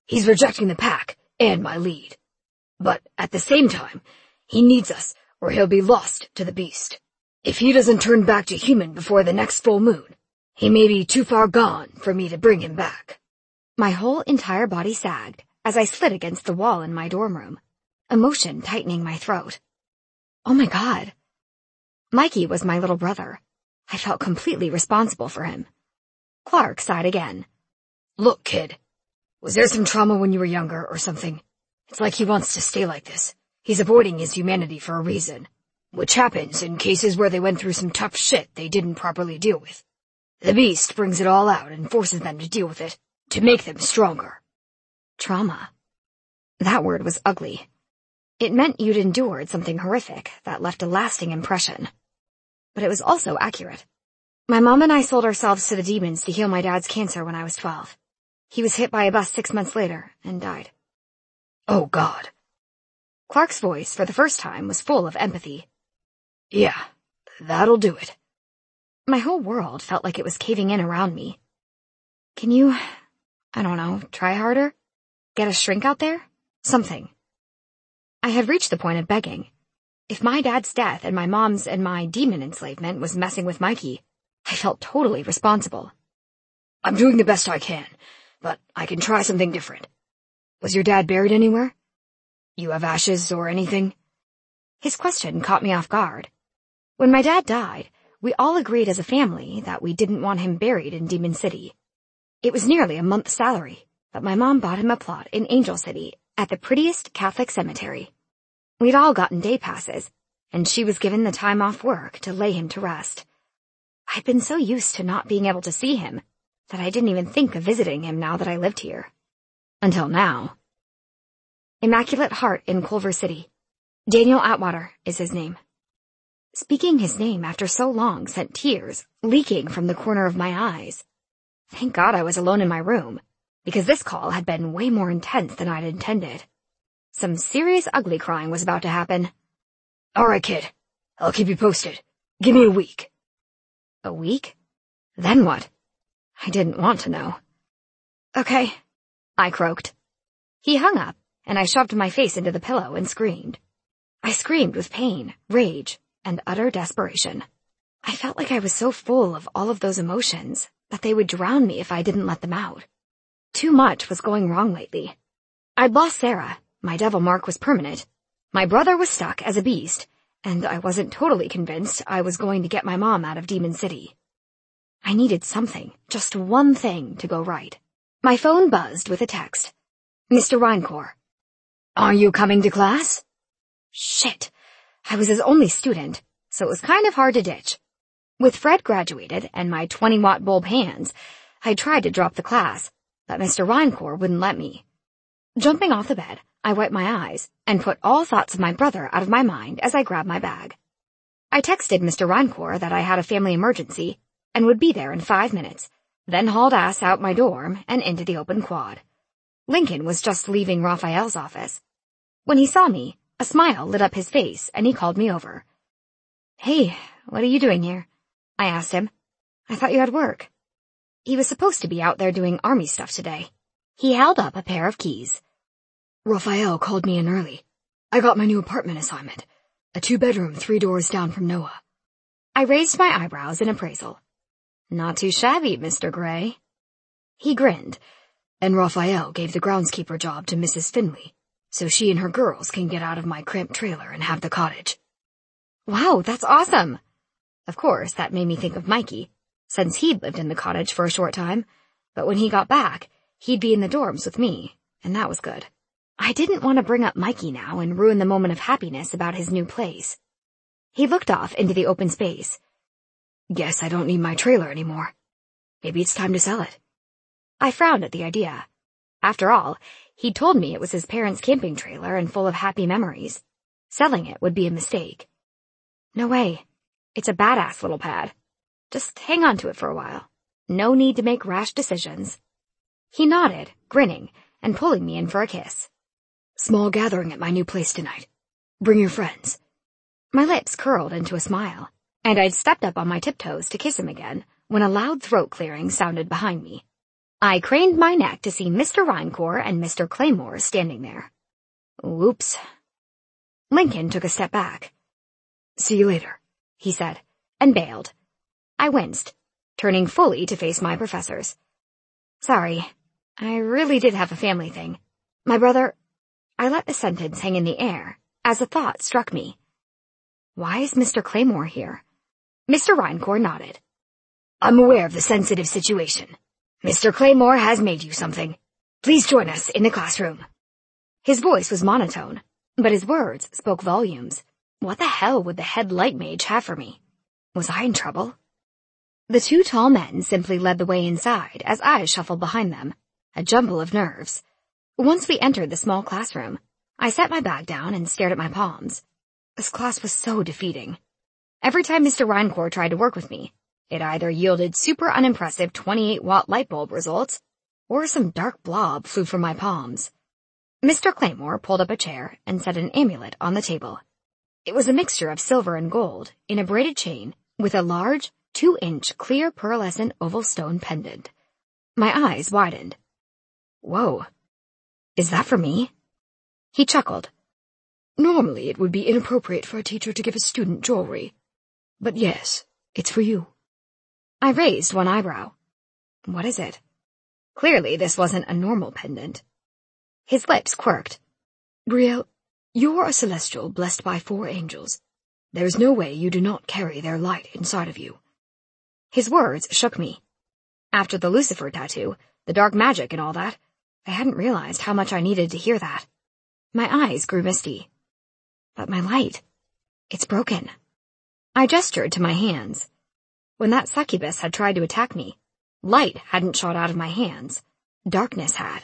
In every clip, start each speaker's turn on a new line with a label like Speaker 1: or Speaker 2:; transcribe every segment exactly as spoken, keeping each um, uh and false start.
Speaker 1: He's rejecting the pack and my lead. But at the same time, he needs us or he'll be lost to the beast. If he doesn't turn back to human before the next full moon, he may be too far gone for me to bring him back." My whole entire body sagged as I slid against the wall in my dorm room, emotion tightening my throat. Oh my God. Mikey was my little brother. I felt completely responsible for him. Clark sighed again. "Look, kid. Was there some trauma when you were younger or something? It's like he wants to stay like this. He's avoiding his humanity for a reason, which happens in cases where they went through some tough shit they didn't properly deal with. The beast brings it all out and forces them to deal with it, to make them stronger." Trauma. That word was ugly. It meant you'd endured something horrific that left a lasting impression. But it was also accurate. My mom and I sold ourselves to the demons to heal my dad's cancer when I was twelve. He was hit by a bus six months later and died. "Oh, God." Clark's voice, for the first time, was full of empathy. "Yeah, that'll do it." My whole world felt like it was caving in around me. Can you, I don't know, try harder? Get a shrink out there? Something. I had reached the point of begging. If my dad's death and my mom's and my demon enslavement was messing with Mikey, I felt totally responsible. "I'm doing the best I can, but I can try something different. Was your dad buried anywhere? You have ashes or anything?" His question caught me off guard. When my dad died, we all agreed as a family that we didn't want him buried in Demon City. It was nearly a month's salary, but my mom bought him a plot in Angel City at the prettiest Catholic cemetery. We'd all gotten day passes, and she was given the time off work to lay him to rest. I'd been so used to not being able to see him that I didn't even think of visiting him now that I lived here. Until now. Immaculate Heart in Culver City. Daniel Atwater is his name. Speaking his name after so long sent tears leaking from the corner of my eyes. Thank God I was alone in my room, because this call had been way more intense than I'd intended. Some serious ugly crying was about to happen. "All right, kid. I'll keep you posted. Give me a week." A week? Then what? I didn't want to know. "Okay," I croaked. He hung up, and I shoved my face into the pillow and screamed. I screamed with pain, rage, and utter desperation. I felt like I was so full of all of those emotions that they would drown me if I didn't let them out. Too much was going wrong lately. I'd lost Sarah, my devil mark was permanent, my brother was stuck as a beast, and I wasn't totally convinced I was going to get my mom out of Demon City. I needed something, just one thing, to go right. My phone buzzed with a text. "Mister Reincore." "Are you coming to class?" Shit. I was his only student, so it was kind of hard to ditch. With Fred graduated and my twenty-watt bulb hands, I tried to drop the class, but Mister Reincore wouldn't let me. Jumping off the bed, I wiped my eyes and put all thoughts of my brother out of my mind as I grabbed my bag. I texted Mister Reincore that I had a family emergency and would be there in five minutes, then hauled ass out my dorm and into the open quad. Lincoln was just leaving Raphael's office. When he saw me, a smile lit up his face and he called me over. "Hey, what are you doing here?" I asked him. "I thought you had work." He was supposed to be out there doing army stuff today. He held up a pair of keys. "Raphael called me in early. I got my new apartment assignment. A two-bedroom, three doors down from Noah." I raised my eyebrows in appraisal. "Not too shabby, Mister Gray." He grinned. "And Raphael gave the groundskeeper job to Missus Finley, so she and her girls can get out of my cramped trailer and have the cottage." Wow, that's awesome. Of course, that made me think of Mikey, since he'd lived in the cottage for a short time, but when he got back, he'd be in the dorms with me, and that was good. I didn't want to bring up Mikey now and ruin the moment of happiness about his new place. He looked off into the open space. "Guess I don't need my trailer anymore. Maybe it's time to sell it." I frowned at the idea. After all, he'd told me it was his parents' camping trailer and full of happy memories. Selling it would be a mistake. No way. It's a badass little pad. Just hang on to it for a while. No need to make rash decisions. He nodded, grinning, and pulling me in for a kiss. "Small gathering at my new place tonight. Bring your friends." My lips curled into a smile, and I'd stepped up on my tiptoes to kiss him again when a loud throat clearing sounded behind me.
Speaker 2: I craned my neck to see Mister Rhynecore and Mister Claymore standing there. Whoops. Lincoln took a step back.
Speaker 1: "See you later,"
Speaker 2: he said, and bailed. I winced, turning fully to face my professors. Sorry, I really did have a family thing. My brother... I let the sentence hang in the air as a thought struck me. Why is Mister Claymore here? Mister Rhynecore nodded.
Speaker 1: "I'm aware of the sensitive situation. Mister Claymore has made you something. Please join us in the classroom."
Speaker 2: His voice was monotone, but his words spoke volumes. What the hell would the head light mage have for me? Was I in trouble? The two tall men simply led the way inside as I shuffled behind them, a jumble of nerves. Once we entered the small classroom, I set my bag down and stared at my palms. This class was so defeating. Every time Mister Rhynecore tried to work with me, it either yielded super unimpressive twenty-eight watt light bulb results, or some dark blob flew from my palms. Mister Claymore pulled up a chair and set an amulet on the table. It was a mixture of silver and gold in a braided chain with a large, two-inch clear pearlescent oval stone pendant. My eyes widened. Whoa. Is that for me? He chuckled.
Speaker 1: "Normally it would be inappropriate for a teacher to give a student jewelry. But yes, it's for you."
Speaker 2: I raised one eyebrow. What is it? Clearly this wasn't a normal pendant. His lips quirked.
Speaker 1: "Brielle, you're a celestial blessed by four angels. There's no way you do not carry their light inside of you."
Speaker 2: His words shook me. After the Lucifer tattoo, the dark magic and all that, I hadn't realized how much I needed to hear that. My eyes grew misty. But my light, it's broken. I gestured to my hands. When that succubus had tried to attack me, light hadn't shot out of my hands. Darkness had.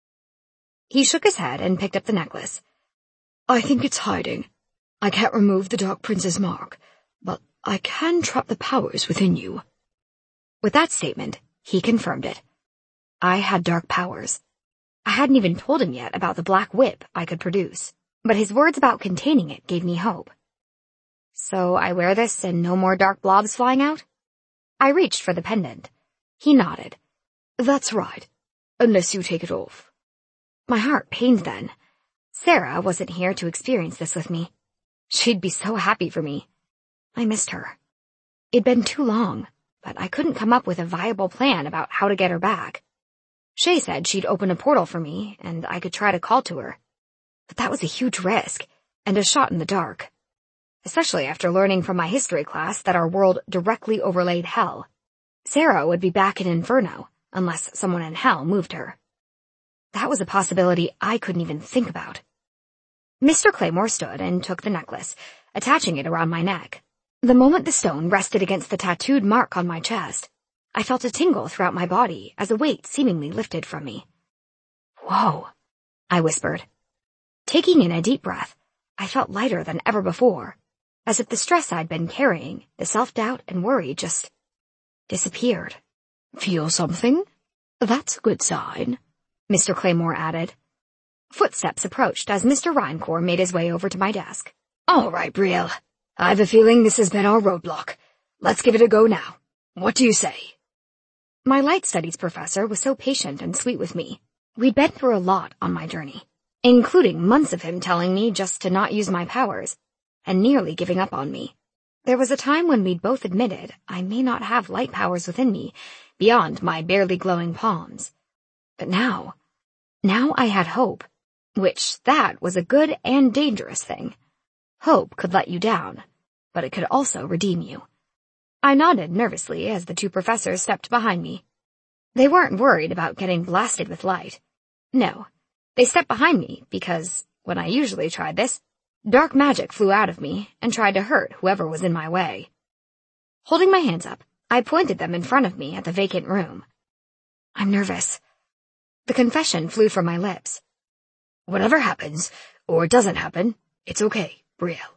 Speaker 2: He shook his head and picked up the necklace.
Speaker 1: "I think it's hiding. I can't remove the Dark Prince's mark, but I can trap the powers within you."
Speaker 2: With that statement, he confirmed it. I had dark powers. I hadn't even told him yet about the black whip I could produce, but his words about containing it gave me hope. So I wear this and no more dark blobs flying out? I reached for the pendant. He nodded.
Speaker 1: "That's right, unless you take it off."
Speaker 2: My heart pained then. Sarah wasn't here to experience this with me. She'd be so happy for me. I missed her. It'd been too long, but I couldn't come up with a viable plan about how to get her back. Shay said she'd open a portal for me, and I could try to call to her. But that was a huge risk, and a shot in the dark. Especially after learning from my history class that our world directly overlaid hell. Sarah would be back in Inferno, unless someone in hell moved her. That was a possibility I couldn't even think about. Mister Claymore stood and took the necklace, attaching it around my neck. The moment the stone rested against the tattooed mark on my chest, I felt a tingle throughout my body as a weight seemingly lifted from me. "Whoa," I whispered. Taking in a deep breath, I felt lighter than ever before, as if the stress I'd been carrying, the self-doubt and worry just disappeared.
Speaker 1: "Feel something? That's a good sign,"
Speaker 2: Mister Claymore added. Footsteps approached as Mister Rhynecore made his way over to my desk.
Speaker 1: "All right, Brielle. I've a feeling this has been our roadblock. Let's give it a go now. What do you say?"
Speaker 2: My light studies professor was so patient and sweet with me. We'd been through a lot on my journey, including months of him telling me just to not use my powers, and nearly giving up on me. There was a time when we'd both admitted I may not have light powers within me, beyond my barely glowing palms. But now, now I had hope, which that was a good and dangerous thing. Hope could let you down, but it could also redeem you. I nodded nervously as the two professors stepped behind me. They weren't worried about getting blasted with light. No, they stepped behind me because, when I usually tried this, dark magic flew out of me and tried to hurt whoever was in my way. Holding my hands up, I pointed them in front of me at the vacant room. I'm nervous. The confession flew from my lips.
Speaker 1: "Whatever happens, or doesn't happen, it's okay, Brielle,"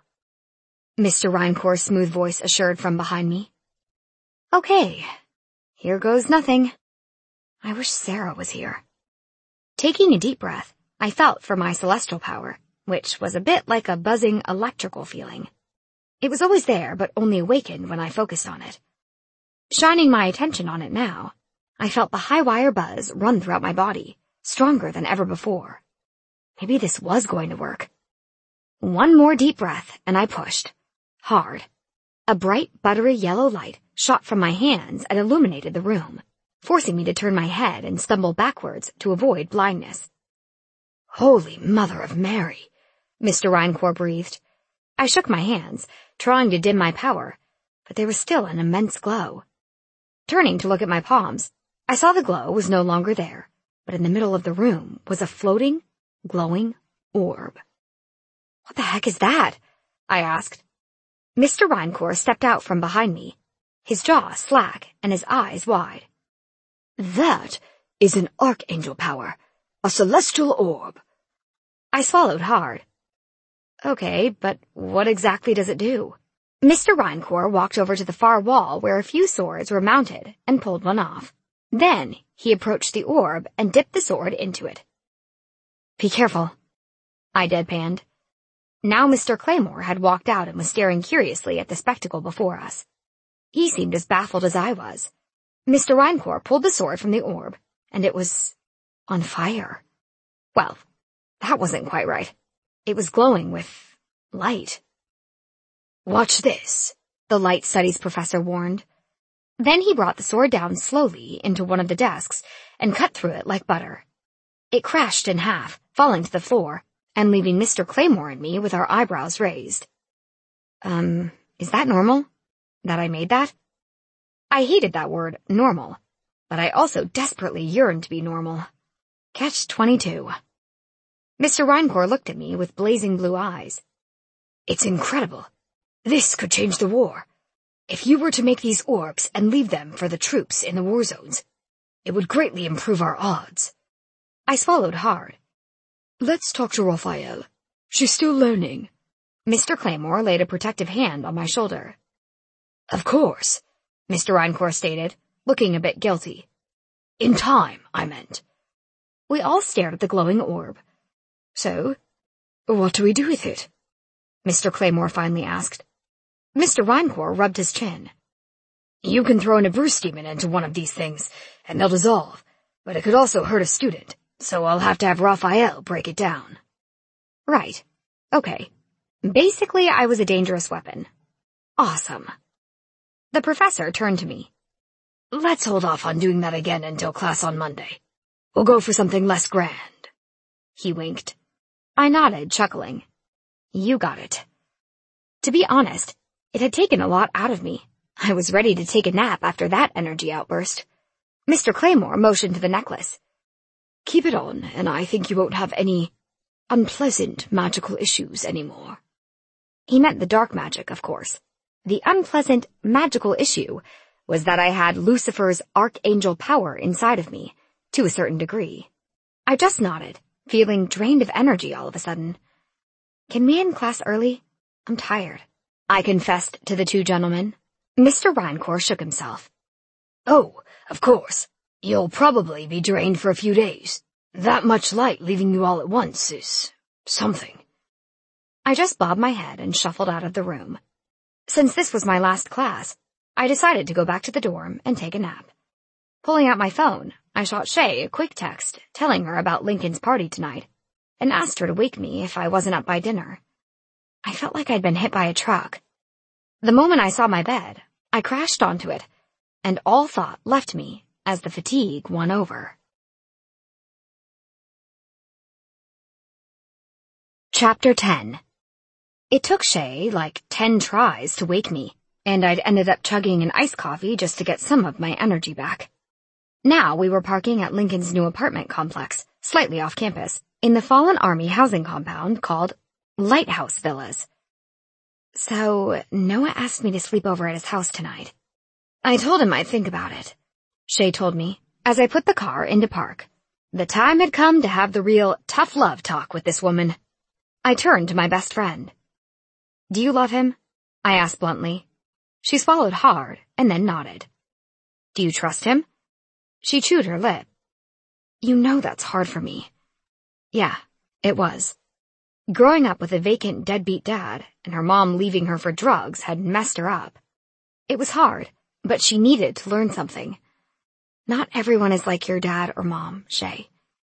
Speaker 2: Mister Rhynecore's smooth voice assured from behind me. Okay, here goes nothing. I wish Sarah was here. Taking a deep breath, I felt for my celestial power, which was a bit like a buzzing electrical feeling. It was always there, but only awakened when I focused on it. Shining my attention on it now, I felt the high wire buzz run throughout my body, stronger than ever before. Maybe this was going to work. One more deep breath, and I pushed. Hard. A bright, buttery yellow light shot from my hands and illuminated the room, forcing me to turn my head and stumble backwards to avoid blindness.
Speaker 1: Holy Mother of Mary,
Speaker 2: Mister Reincourt breathed. I shook my hands, trying to dim my power, but there was still an immense glow. Turning to look at my palms, I saw the glow was no longer there, but in the middle of the room was a floating, glowing orb. What the heck is that? I asked. Mister Reincourt stepped out from behind me, his jaw slack and his eyes wide.
Speaker 1: That is an archangel power, a celestial orb.
Speaker 2: I swallowed hard. Okay, but what exactly does it do? Mister Reincourt walked over to the far wall where a few swords were mounted and pulled one off. Then he approached the orb and dipped the sword into it. Be careful, I deadpanned. Now Mister Claymore had walked out and was staring curiously at the spectacle before us. He seemed as baffled as I was. Mister Reincourt pulled the sword from the orb, and it was on fire. Well, that wasn't quite right. It was glowing with light.
Speaker 1: Watch this,
Speaker 2: the light studies professor warned. Then he brought the sword down slowly into one of the desks and cut through it like butter. It crashed in half, falling to the floor, and leaving Mister Claymore and me with our eyebrows raised. Um, is that normal? That I made that? I hated that word, normal, but I also desperately yearned to be normal. Catch twenty-two. Mister Reincourt looked at me with blazing blue eyes.
Speaker 1: It's incredible. This could change the war. If you were to make these orbs and leave them for the troops in the war zones, it would greatly improve our odds.
Speaker 2: I swallowed hard.
Speaker 1: Let's talk to Raphael. She's still learning.
Speaker 2: Mister Claymore laid a protective hand on my shoulder.
Speaker 1: Of course, Mister Reincourt stated, looking a bit guilty. In time, I meant.
Speaker 2: We all stared at the glowing orb.
Speaker 1: So, what do we do with it?
Speaker 2: Mister Claymore finally asked. Mister Reincourt rubbed his chin.
Speaker 1: You can throw an Bruce demon into one of these things, and they'll dissolve, but it could also hurt a student, so I'll have to have Raphael break it down.
Speaker 2: Right. Okay. Basically, I was a dangerous weapon. Awesome. The professor turned to me.
Speaker 1: Let's hold off on doing that again until class on Monday. We'll go for something less grand.
Speaker 2: He winked. I nodded, chuckling. You got it. To be honest, it had taken a lot out of me. I was ready to take a nap after that energy outburst. Mister Claymore motioned to the necklace.
Speaker 1: Keep it on, and I think you won't have any unpleasant magical issues anymore.
Speaker 2: He meant the dark magic, of course. The unpleasant magical issue was that I had Lucifer's archangel power inside of me, to a certain degree. I just nodded, feeling drained of energy all of a sudden. Can we end class early? I'm tired, I confessed to the two gentlemen. Mister Reincourt shook himself.
Speaker 1: Oh, of course. You'll probably be drained for a few days. That much light leaving you all at once is something.
Speaker 2: I just bobbed my head and shuffled out of the room. Since this was my last class, I decided to go back to the dorm and take a nap. Pulling out my phone, I shot Shay a quick text telling her about Lincoln's party tonight and asked her to wake me if I wasn't up by dinner. I felt like I'd been hit by a truck. The moment I saw my bed, I crashed onto it, and all thought left me as the fatigue won over. Chapter ten. It took Shay like ten tries to wake me, and I'd ended up chugging an iced coffee just to get some of my energy back. Now we were parking at Lincoln's new apartment complex, slightly off campus, in the fallen army housing compound called Lighthouse Villas. So, Noah asked me to sleep over at his house tonight. I told him I'd think about it, Shay told me, as I put the car into park. The time had come to have the real tough love talk with this woman. I turned to my best friend. Do you love him? I asked bluntly. She swallowed hard and then nodded. Do you trust him? She chewed her lip. You know that's hard for me. Yeah, it was. Growing up with a vacant deadbeat dad and her mom leaving her for drugs had messed her up. It was hard, but she needed to learn something. Not everyone is like your dad or mom, Shay.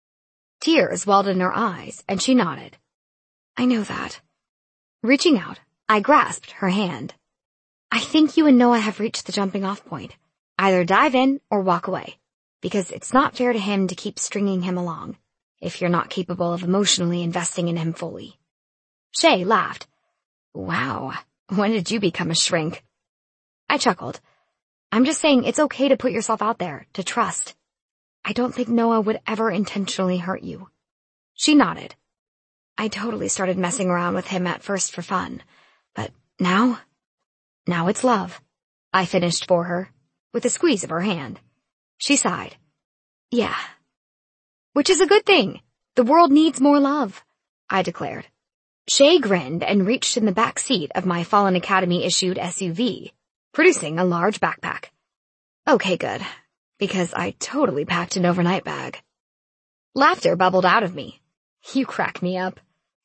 Speaker 2: Tears welled in her eyes, and she nodded. I know that. Reaching out, I grasped her hand. I think you and Noah have reached the jumping off point. Either dive in or walk away, because it's not fair to him to keep stringing him along, if you're not capable of emotionally investing in him fully. Shay laughed. Wow, when did you become a shrink? I chuckled. I'm just saying it's okay to put yourself out there, to trust. I don't think Noah would ever intentionally hurt you. She nodded. I totally started messing around with him at first for fun, but now, now it's love. I finished for her, with a squeeze of her hand. She sighed. Yeah. Which is a good thing. The world needs more love, I declared. Shay grinned and reached in the back seat of my Fallen Academy-issued S U V, producing a large backpack. Okay, good, because I totally packed an overnight bag. Laughter bubbled out of me. You crack me up.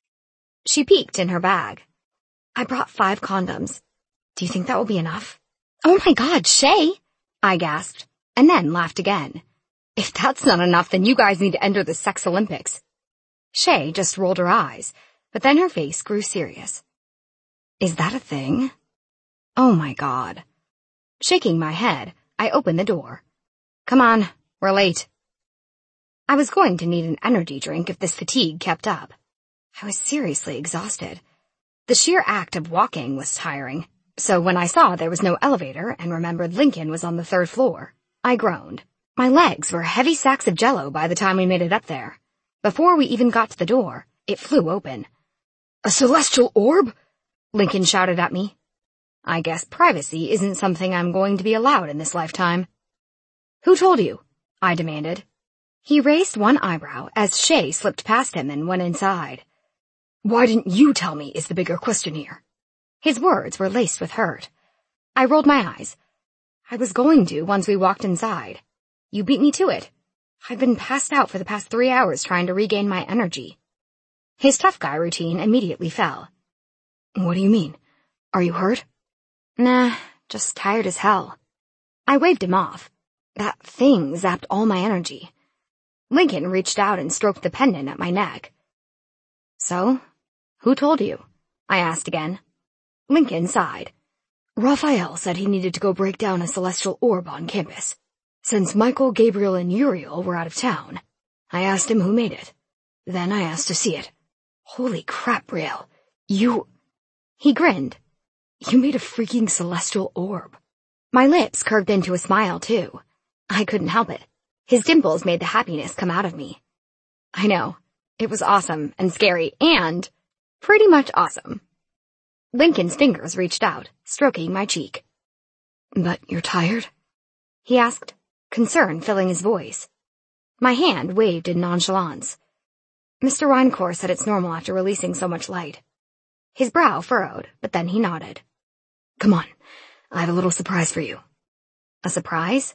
Speaker 2: She peeked in her bag. I brought five condoms. Do you think that will be enough? Oh my God, Shay! I gasped, and then laughed again. If that's not enough, then you guys need to enter the sex Olympics. Shay just rolled her eyes, but then her face grew serious. Is that a thing? Oh my God. Shaking my head, I opened the door. Come on, we're late. I was going to need an energy drink if this fatigue kept up. I was seriously exhausted. The sheer act of walking was tiring, so when I saw there was no elevator and remembered Lincoln was on the third floor, I groaned. My legs were heavy sacks of jello by the time we made it up there. Before we even got to the door, it flew open. A celestial orb? Lincoln shouted at me. I guess privacy isn't something I'm going to be allowed in this lifetime. Who told you? I demanded. He raised one eyebrow as Shay slipped past him and went inside. Why didn't you tell me is the bigger question here? His words were laced with hurt. I rolled my eyes. I was going to once we walked inside. You beat me to it. I've been passed out for the past three hours trying to regain my energy. His tough guy routine immediately fell. What do you mean? Are you hurt? Nah, just tired as hell. I waved him off. That thing zapped all my energy. Lincoln reached out and stroked the pendant at my neck. So, who told you? I asked again. Lincoln sighed. Raphael said he needed to go break down a celestial orb on campus. Since Michael, Gabriel, and Uriel were out of town, I asked him who made it. Then I asked to see it. Holy crap, Brielle. You... He grinned. You made a freaking celestial orb. My lips curved into a smile, too. I couldn't help it. His dimples made the happiness come out of me. I know. It was awesome and scary and pretty much awesome. Lincoln's fingers reached out, stroking my cheek. But you're tired? He asked, concern filling his voice. My hand waved in nonchalance. Mister Winecore said it's normal after releasing so much light. His brow furrowed, but then he nodded. Come on, I have a little surprise for you. A surprise?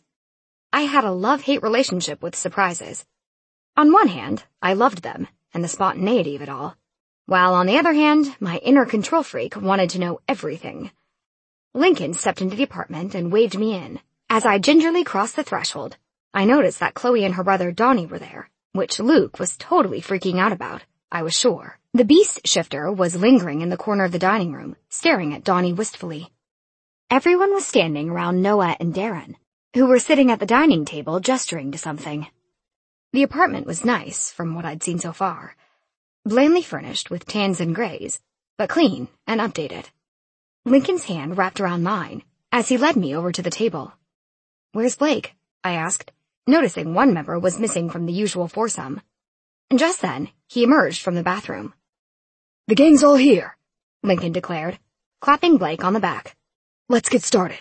Speaker 2: I had a love-hate relationship with surprises. On one hand, I loved them and the spontaneity of it all, while on the other hand, my inner control freak wanted to know everything. Lincoln stepped into the apartment and waved me in. As I gingerly crossed the threshold, I noticed that Chloe and her brother Donnie were there, which Luke was totally freaking out about, I was sure. The beast shifter was lingering in the corner of the dining room, staring at Donnie wistfully. Everyone was standing around Noah and Darren, who were sitting at the dining table gesturing to something. The apartment was nice, from what I'd seen so far. Blandly furnished with tans and grays, but clean and updated. Lincoln's hand wrapped around mine as he led me over to the table. Where's Blake? I asked, noticing one member was missing from the usual foursome. And just then, he emerged from the bathroom. The gang's all here, Lincoln declared, clapping Blake on the back. Let's get started.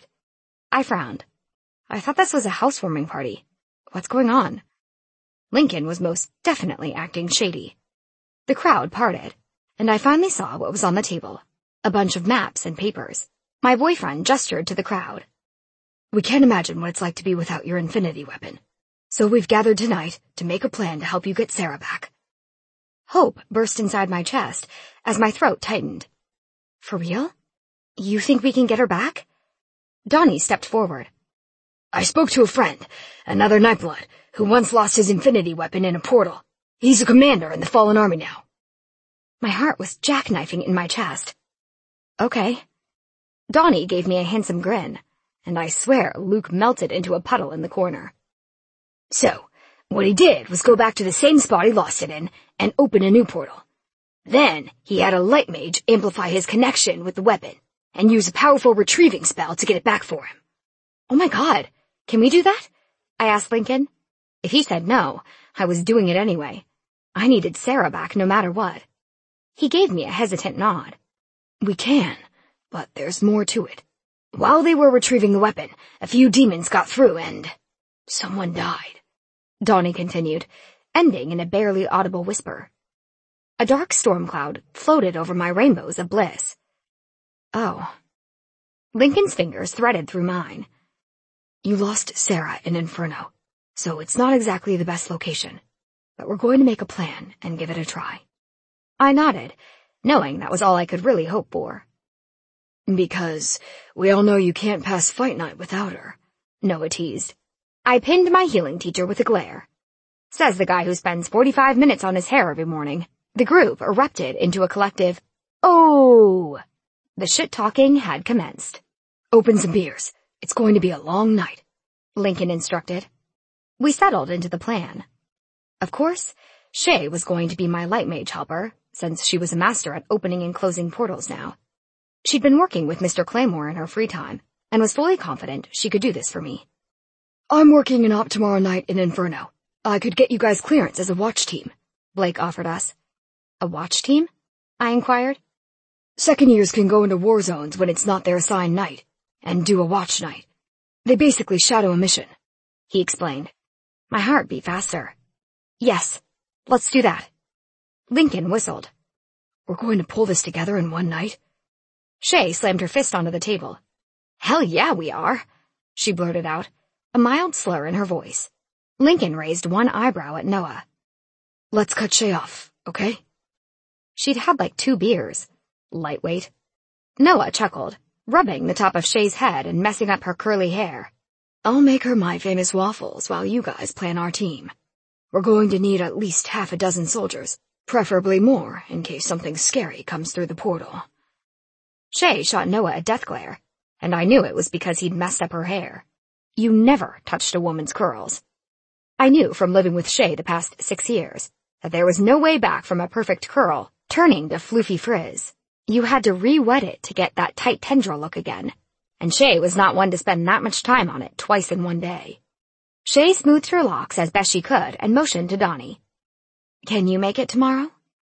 Speaker 2: I frowned. I thought this was a housewarming party. What's going on? Lincoln was most definitely acting shady. The crowd parted, and I finally saw what was on the table. A bunch of maps and papers. My boyfriend gestured to the crowd. We can't imagine what it's like to be without your infinity weapon. So we've gathered tonight to make a plan to help you get Sarah back. Hope burst inside my chest as my throat tightened. For real? You think we can get her back? Donnie stepped forward.
Speaker 1: I spoke to a friend, another Nightblood, who once lost his infinity weapon in a portal. He's a commander in the Fallen Army now.
Speaker 2: My heart was jackknifing in my chest. Okay. Donnie gave me a handsome grin, and I swear Luke melted into a puddle in the corner.
Speaker 1: So, what he did was go back to the same spot he lost it in and open a new portal. Then, he had a light mage amplify his connection with the weapon and use a powerful retrieving spell to get it back for him.
Speaker 2: Oh my god, can we do that? I asked Lincoln. If he said no, I was doing it anyway. I needed Sarah back no matter what. He gave me a hesitant nod.
Speaker 1: We can, but there's more to it. While they were retrieving the weapon, a few demons got through and someone died.
Speaker 2: Donnie continued, ending in a barely audible whisper. A dark storm cloud floated over my rainbows of bliss. Oh. Lincoln's fingers threaded through mine.
Speaker 1: You lost Sarah in Inferno, so it's not exactly the best location, but we're going to make a plan and give it a try.
Speaker 2: I nodded, knowing that was all I could really hope for.
Speaker 1: Because we all know you can't pass fight night without her, Noah teased.
Speaker 2: I pinned my healing teacher with a glare. Says the guy who spends forty-five minutes on his hair every morning. The group erupted into a collective, "Oh!" The shit-talking had commenced.
Speaker 1: Open some beers. It's going to be a long night,
Speaker 2: Lincoln instructed. We settled into the plan. Of course, Shay was going to be my light mage helper, since she was a master at opening and closing portals now. She'd been working with Mister Claymore in her free time, and was fully confident she could do this for me.
Speaker 1: I'm working an op tomorrow night in Inferno. I could get you guys clearance as a watch team,
Speaker 2: Blake offered us. A watch team? I inquired.
Speaker 1: Second years can go into war zones when it's not their assigned night, and do a watch night. They basically shadow a mission,
Speaker 2: he explained. My heart beat faster. Yes, let's do that. Lincoln whistled.
Speaker 1: We're going to pull this together in one night?
Speaker 2: Shay slammed her fist onto the table. Hell yeah, we are, she blurted out, a mild slur in her voice. Lincoln raised one eyebrow at Noah.
Speaker 1: Let's cut Shay off, okay?
Speaker 2: She'd had like two beers. Lightweight. Noah chuckled, rubbing the top of Shay's head and messing up her curly hair.
Speaker 1: I'll make her my famous waffles while you guys plan our team. We're going to need at least half a dozen soldiers, preferably more in case something scary comes through the portal.
Speaker 2: Shay shot Noah a death glare, and I knew it was because he'd messed up her hair. You never touched a woman's curls. I knew from living with Shay the past six years that there was no way back from a perfect curl turning to floofy frizz. You had to re-wet it to get that tight tendril look again, and Shay was not one to spend that much time on it twice in one day. Shay smoothed her locks as best she could and motioned to Donnie. Can you make it tomorrow?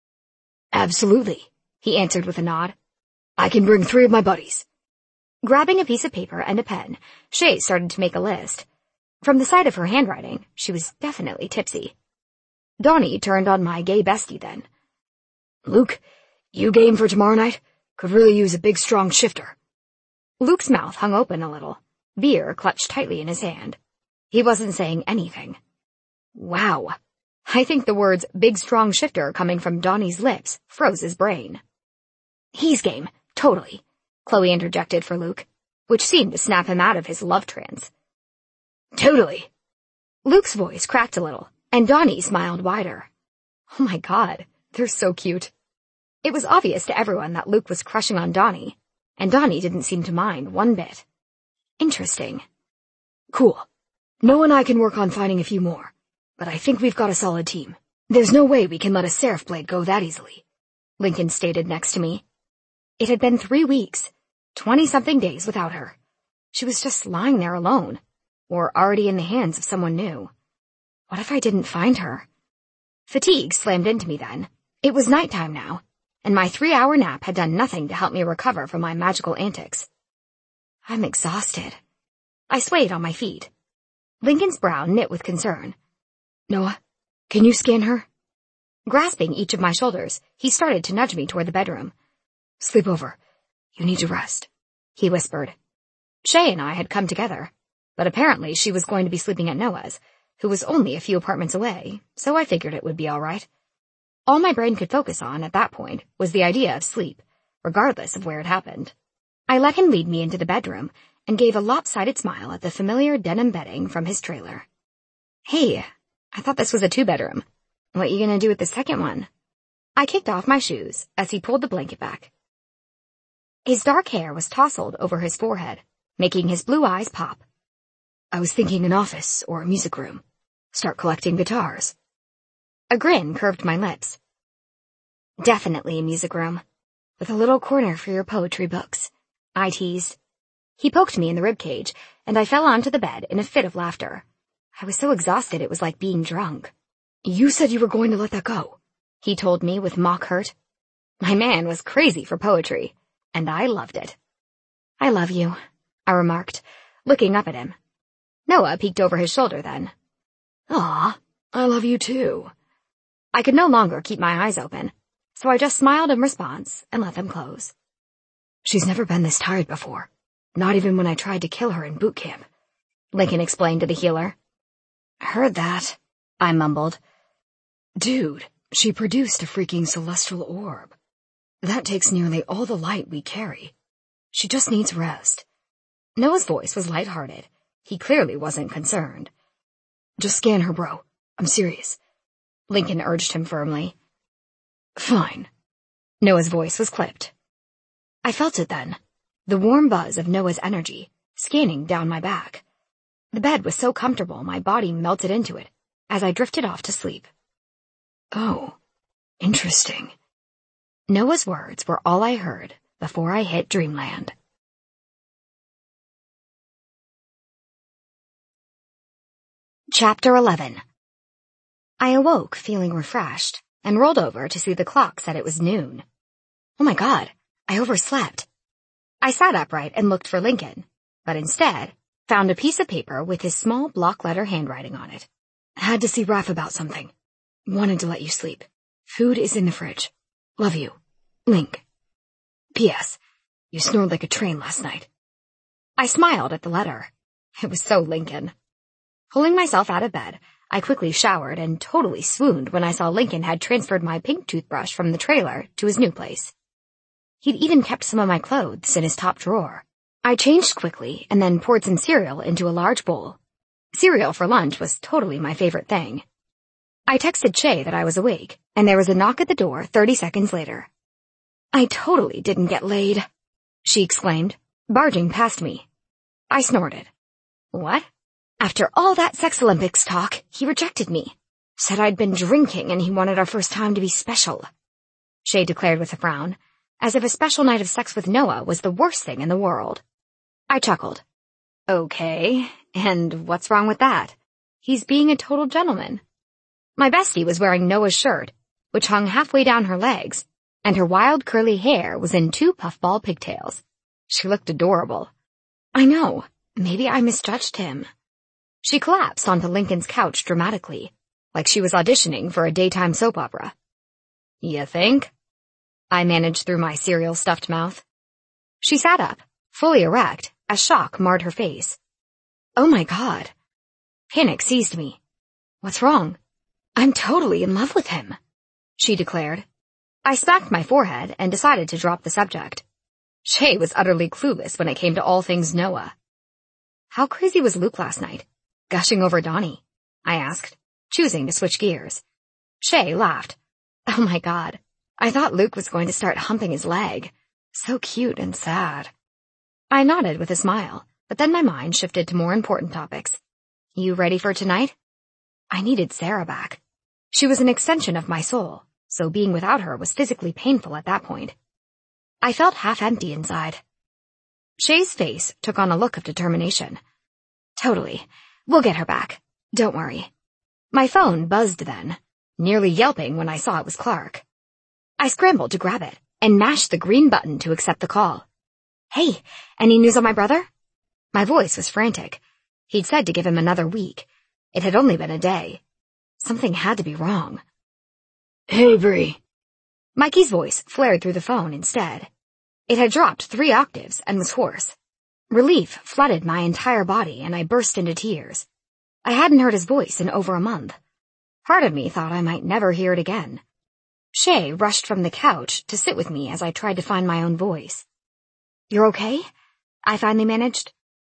Speaker 1: Absolutely, he answered with a nod. I can bring three of my buddies.
Speaker 2: Grabbing a piece of paper and a pen, Shay started to make a list. From the sight of her handwriting, she was definitely tipsy. Donnie turned on my gay bestie then.
Speaker 1: Luke, you game for tomorrow night? Could really use a big strong shifter.
Speaker 2: Luke's mouth hung open a little, beer clutched tightly in his hand. He wasn't saying anything. Wow. I think the words big strong shifter coming from Donnie's lips froze his brain. He's game, totally, Chloe interjected for Luke, which seemed to snap him out of his love trance.
Speaker 1: Totally.
Speaker 2: Luke's voice cracked a little, and Donnie smiled wider. Oh my god, they're so cute. It was obvious to everyone that Luke was crushing on Donnie, and Donnie didn't seem to mind one bit. Interesting.
Speaker 1: Cool. Noah and I can work on finding a few more, but I think we've got a solid team. There's no way we can let a Seraph Blade go that easily,
Speaker 2: Lincoln stated next to me. It had been three weeks, twenty-something days without her. She was just lying there alone, or already in the hands of someone new. What if I didn't find her? Fatigue slammed into me then. It was nighttime now, and my three-hour nap had done nothing to help me recover from my magical antics. I'm exhausted. I swayed on my feet. Lincoln's brow knit with concern.
Speaker 1: Noah, can you scan her?
Speaker 2: Grasping each of my shoulders, he started to nudge me toward the bedroom.
Speaker 1: Sleep over. You need to rest,
Speaker 2: he whispered. Shay and I had come together, but apparently she was going to be sleeping at Noah's, who was only a few apartments away, so I figured it would be all right. All my brain could focus on at that point was the idea of sleep, regardless of where it happened. I let him lead me into the bedroom and gave a lopsided smile at the familiar denim bedding from his trailer. Hey, I thought this was a two-bedroom. What you gonna do with the second one? I kicked off my shoes as he pulled the blanket back. His dark hair was tousled over his forehead, making his blue eyes pop.
Speaker 1: I was thinking an office or a music room. Start collecting guitars.
Speaker 2: A grin curved my lips. Definitely a music room, with a little corner for your poetry books, I teased. He poked me in the ribcage, and I fell onto the bed in a fit of laughter. I was so exhausted it was like being drunk.
Speaker 1: You said you were going to let that go,
Speaker 2: he told me with mock hurt. My man was crazy for poetry, and I loved it. I love you, I remarked, looking up at him. Noah peeked over his shoulder then.
Speaker 1: Aw, I love you too.
Speaker 2: I could no longer keep my eyes open, so I just smiled in response and let them close.
Speaker 1: She's never been this tired before, not even when I tried to kill her in boot camp,
Speaker 2: Lincoln explained to the healer.
Speaker 1: Heard that, I mumbled. Dude, she produced a freaking celestial orb. That takes nearly all the light we carry. She just needs rest.
Speaker 2: Noah's voice was lighthearted. He clearly wasn't concerned.
Speaker 1: Just scan her, bro. I'm serious.
Speaker 2: Lincoln urged him firmly.
Speaker 1: Fine.
Speaker 2: Noah's voice was clipped. I felt it then, the warm buzz of Noah's energy, scanning down my back. The bed was so comfortable my body melted into it as I drifted off to sleep.
Speaker 1: Oh, interesting.
Speaker 2: Noah's words were all I heard before I hit dreamland. Chapter eleven. I awoke feeling refreshed and rolled over to see the clock said it was noon. Oh my God, I overslept. I sat upright and looked for Lincoln, but instead found a piece of paper with his small block letter handwriting on it.
Speaker 1: Had to see Raph about something. Wanted to let you sleep. Food is in the fridge. Love you. Link. P S. You snored like a train last night.
Speaker 2: I smiled at the letter. It was so Lincoln. Pulling myself out of bed, I quickly showered and totally swooned when I saw Lincoln had transferred my pink toothbrush from the trailer to his new place. He'd even kept some of my clothes in his top drawer. I changed quickly and then poured some cereal into a large bowl. Cereal for lunch was totally my favorite thing. I texted Shay that I was awake, and there was a knock at the door thirty seconds later. I totally didn't get laid, she exclaimed, barging past me. I snorted. What? After all that Sex Olympics talk, he rejected me. Said I'd been drinking and he wanted our first time to be special. Shay declared with a frown, as if a special night of sex with Noah was the worst thing in the world. I chuckled. Okay, and what's wrong with that? He's being a total gentleman. My bestie was wearing Noah's shirt, which hung halfway down her legs, and her wild curly hair was in two puffball pigtails. She looked adorable. I know, maybe I misjudged him. She collapsed onto Lincoln's couch dramatically, like she was auditioning for a daytime soap opera. You think? I managed through my cereal-stuffed mouth. She sat up, fully erect, as shock marred her face. Oh my God. Panic seized me. What's wrong? I'm totally in love with him, she declared. I smacked my forehead and decided to drop the subject. Shay was utterly clueless when it came to all things Noah. How crazy was Luke last night? Gushing over Donnie? I asked, choosing to switch gears. Shay laughed. Oh my God. I thought Luke was going to start humping his leg. So cute and sad. I nodded with a smile, but then my mind shifted to more important topics. You ready for tonight? I needed Sarah back. She was an extension of my soul, so being without her was physically painful at that point. I felt half empty inside. Shay's face took on a look of determination. Totally. We'll get her back. Don't worry. My phone buzzed then, nearly yelping when I saw it was Clark. I scrambled to grab it and mashed the green button to accept the call. Hey, any news on my brother? My voice was frantic. He'd said to give him another week. It had only been a day. Something had to be wrong.
Speaker 1: Hey, Bree.
Speaker 2: Mikey's voice flared through the phone instead. It had dropped three octaves and was hoarse. Relief flooded my entire body and I burst into tears. I hadn't heard his voice in over a month. Part of me thought I might never hear it again. Shay rushed from the couch to sit with me as I tried to find my own voice. You're okay? I finally managed.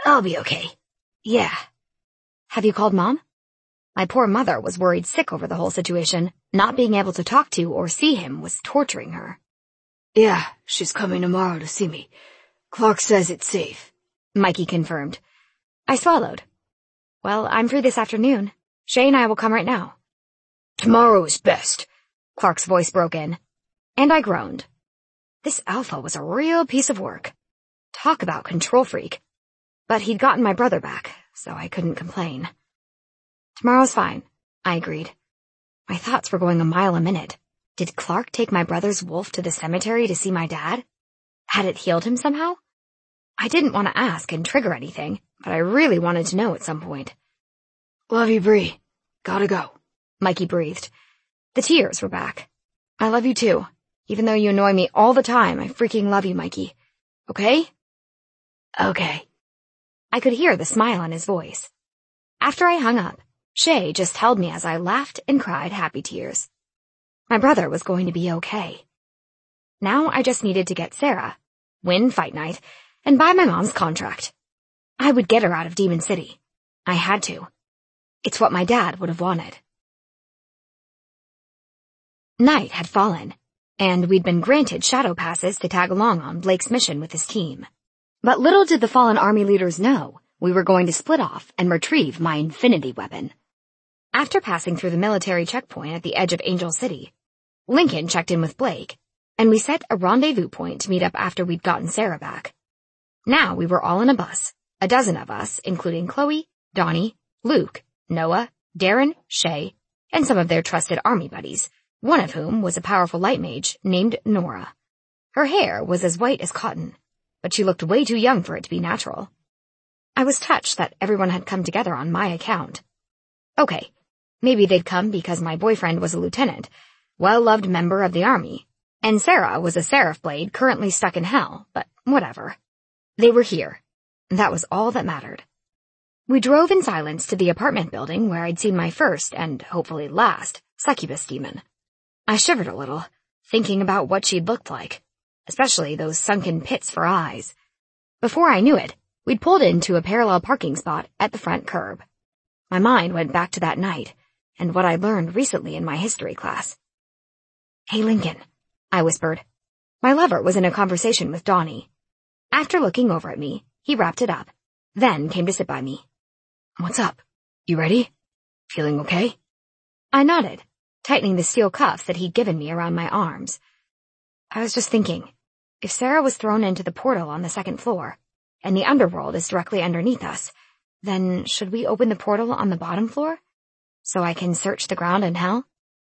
Speaker 1: I'll be okay. Yeah.
Speaker 2: Have you called Mom? My poor mother was worried sick over the whole situation. Not being able to talk to or see him was torturing her.
Speaker 1: Yeah, she's coming tomorrow to see me. Clark says it's safe,
Speaker 2: Mikey confirmed. I swallowed. Well, I'm free this afternoon. Shay and I will come right now.
Speaker 1: Tomorrow is best,
Speaker 2: Clark's voice broke in, and I groaned. This Alpha was a real piece of work. Talk about control freak. But he'd gotten my brother back, so I couldn't complain. Tomorrow's fine, I agreed. My thoughts were going a mile a minute. Did Clark take my brother's wolf to the cemetery to see my dad? Had it healed him somehow? I didn't want to ask and trigger anything, but I really wanted to know at some point.
Speaker 1: Love you, Bree. Gotta go,
Speaker 2: Mikey breathed. The tears were back. I love you too. Even though you annoy me all the time, I freaking love you, Mikey. Okay?
Speaker 1: Okay.
Speaker 2: I could hear the smile on his voice. After I hung up, Shay just held me as I laughed and cried happy tears. My brother was going to be okay. Now I just needed to get Sarah, win fight night, and buy my mom's contract. I would get her out of Demon City. I had to. It's what my dad would have wanted. Night had fallen, and we'd been granted shadow passes to tag along on Blake's mission with his team. But little did the fallen army leaders know we were going to split off and retrieve my infinity weapon. After passing through the military checkpoint at the edge of Angel City, Lincoln checked in with Blake, and we set a rendezvous point to meet up after we'd gotten Sarah back. Now we were all in a bus, a dozen of us, including Chloe, Donnie, Luke, Noah, Darren, Shay, and some of their trusted army buddies, one of whom was a powerful light mage named Nora. Her hair was as white as cotton, but she looked way too young for it to be natural. I was touched that everyone had come together on my account. Okay, maybe they'd come because my boyfriend was a lieutenant, well-loved member of the army, and Sarah was a Seraph Blade currently stuck in hell, but whatever. They were here. That was all that mattered. We drove in silence to the apartment building where I'd seen my first, and hopefully last, succubus demon. I shivered a little, thinking about what she'd looked like, especially those sunken pits for eyes. Before I knew it, we'd pulled into a parallel parking spot at the front curb. My mind went back to that night, and what I learned recently in my history class. Hey, Lincoln, I whispered. My lover was in a conversation with Donnie. After looking over at me, he wrapped it up, then came to sit by me.
Speaker 1: What's up? You ready? Feeling okay?
Speaker 2: I nodded, tightening the steel cuffs that he'd given me around my arms. I was just thinking, if Sarah was thrown into the portal on the second floor, and the underworld is directly underneath us, then should we open the portal on the bottom floor? So I can search the ground in hell?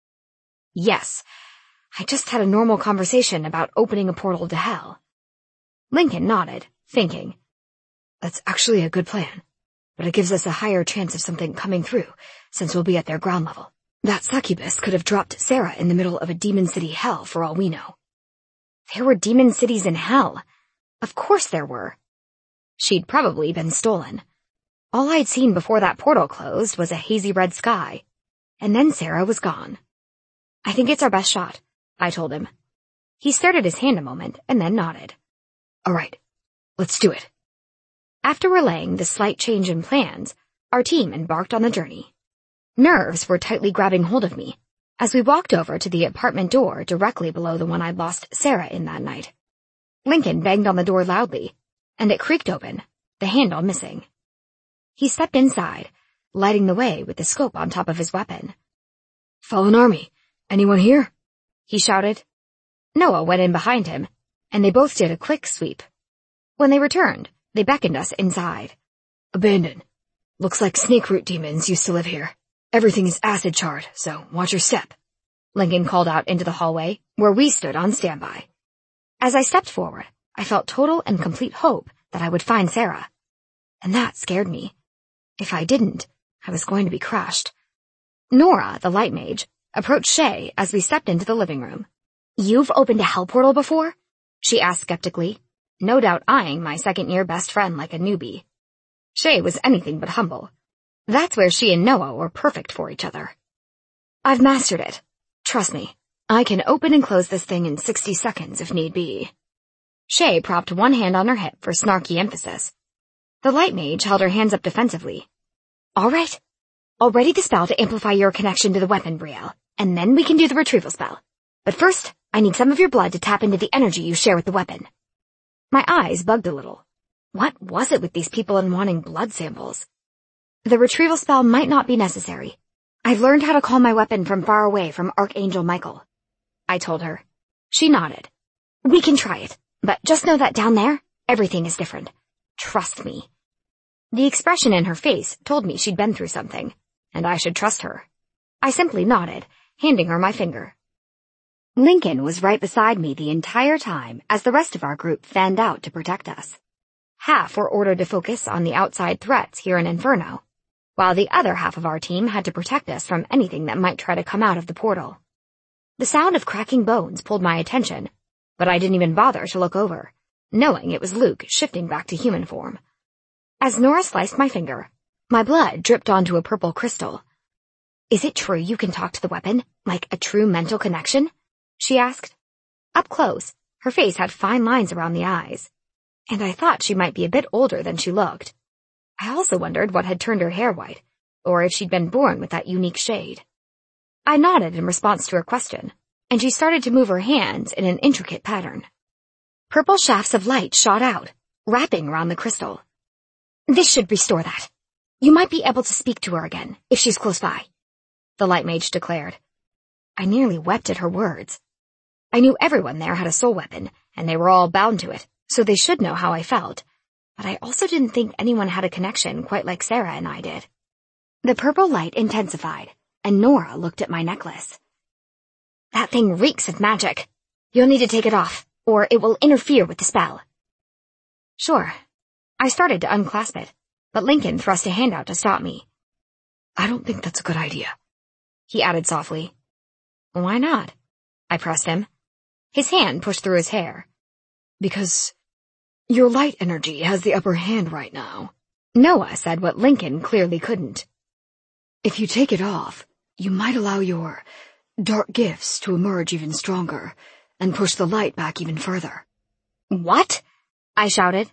Speaker 2: Yes, I just had a normal conversation about opening a portal to hell. Lincoln nodded, thinking.
Speaker 1: That's actually a good plan, but it gives us a higher chance of something coming through, since we'll be at their ground level. That succubus could have dropped Sarah in the middle of a Demon City hell for all we know.
Speaker 2: There were demon cities in hell. Of course there were. She'd probably been stolen. All I'd seen before that portal closed was a hazy red sky, and then Sarah was gone. I think it's our best shot, I told him. He stared at his hand a moment and then nodded.
Speaker 1: All right, let's do it.
Speaker 2: After relaying the slight change in plans, our team embarked on the journey. Nerves were tightly grabbing hold of me as we walked over to the apartment door directly below the one I'd lost Sarah in that night. Lincoln banged on the door loudly, and it creaked open, the handle missing. He stepped inside, lighting the way with the scope on top of his weapon.
Speaker 1: Fallen Army, anyone here?
Speaker 2: He shouted. Noah went in behind him, and they both did a quick sweep. When they returned, they beckoned us inside.
Speaker 1: Abandoned. Looks like snake root demons used to live here. Everything is acid charred, so watch your step.
Speaker 2: Lincoln called out into the hallway, where we stood on standby. As I stepped forward, I felt total and complete hope that I would find Sarah. And that scared me. If I didn't, I was going to be crushed. Nora, the light mage, approached Shay as we stepped into the living room. You've opened a hell portal before? She asked skeptically, no doubt eyeing my second-year best friend like a newbie. Shay was anything but humble. That's where she and Noah were perfect for each other. I've mastered it. Trust me, I can open and close this thing in sixty seconds if need be. Shay propped one hand on her hip for snarky emphasis. The light mage held her hands up defensively. All right. I'll ready the spell to amplify your connection to the weapon, Brielle, and then we can do the retrieval spell. But first, I need some of your blood to tap into the energy you share with the weapon. My eyes bugged a little. What was it with these people and wanting blood samples? The retrieval spell might not be necessary. I've learned how to call my weapon from far away from Archangel Michael, I told her. She nodded. We can try it, but just know that down there, everything is different. Trust me. The expression in her face told me she'd been through something, and I should trust her. I simply nodded, handing her my finger. Lincoln was right beside me the entire time as the rest of our group fanned out to protect us. Half were ordered to focus on the outside threats here in Inferno, while the other half of our team had to protect us from anything that might try to come out of the portal. The sound of cracking bones pulled my attention, but I didn't even bother to look over, knowing it was Luke shifting back to human form. As Nora sliced my finger, my blood dripped onto a purple crystal. Is it true you can talk to the weapon, like a true mental connection? She asked. Up close, her face had fine lines around the eyes, and I thought she might be a bit older than she looked. I also wondered what had turned her hair white, or if she'd been born with that unique shade. I nodded in response to her question, and she started to move her hands in an intricate pattern. Purple shafts of light shot out, wrapping around the crystal. This should restore that. You might be able to speak to her again, if she's close by, the light mage declared. I nearly wept at her words. I knew everyone there had a soul weapon, and they were all bound to it, so they should know how I felt. But I also didn't think anyone had a connection quite like Sarah and I did. The purple light intensified, and Nora looked at my necklace. That thing reeks of magic. You'll need to take it off, or it will interfere with the spell. Sure. I started to unclasp it, but Lincoln thrust a hand out to stop me. I don't think that's a good idea, he added softly. Why not? I pressed him. His hand pushed through his hair. Because your light energy has the upper hand right now. Noah said what Lincoln clearly couldn't. If you take it off, you might allow your dark gifts to emerge even stronger and push the light back even further. What? I shouted.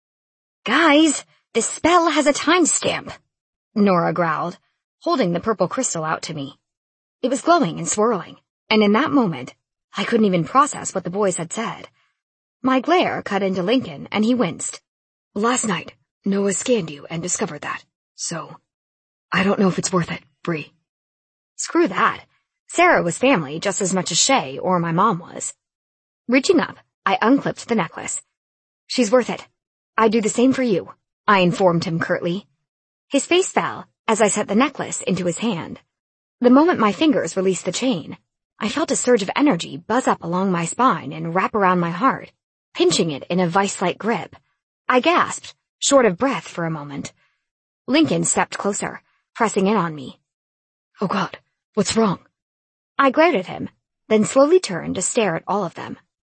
Speaker 2: Guys, this spell has a timestamp, Nora growled, holding the purple crystal out to me. It was glowing and swirling, and in that moment, I couldn't even process what the boys had said. My glare cut into Lincoln, and he winced. Last night, Noah scanned you and discovered that, so I don't know if it's worth it, Bree. Screw that. Sarah was family just as much as Shay or my mom was. Reaching up, I unclipped the necklace. She's worth it. I'd do the same for you, I informed him curtly. His face fell as I set the necklace into his hand. The moment my fingers released the chain, I felt a surge of energy buzz up along my spine and wrap around my heart, pinching it in a vice-like grip. I gasped, short of breath for a moment. Lincoln stepped closer, pressing in on me. Oh God, what's wrong? I glared at him, then slowly turned to stare at all of them.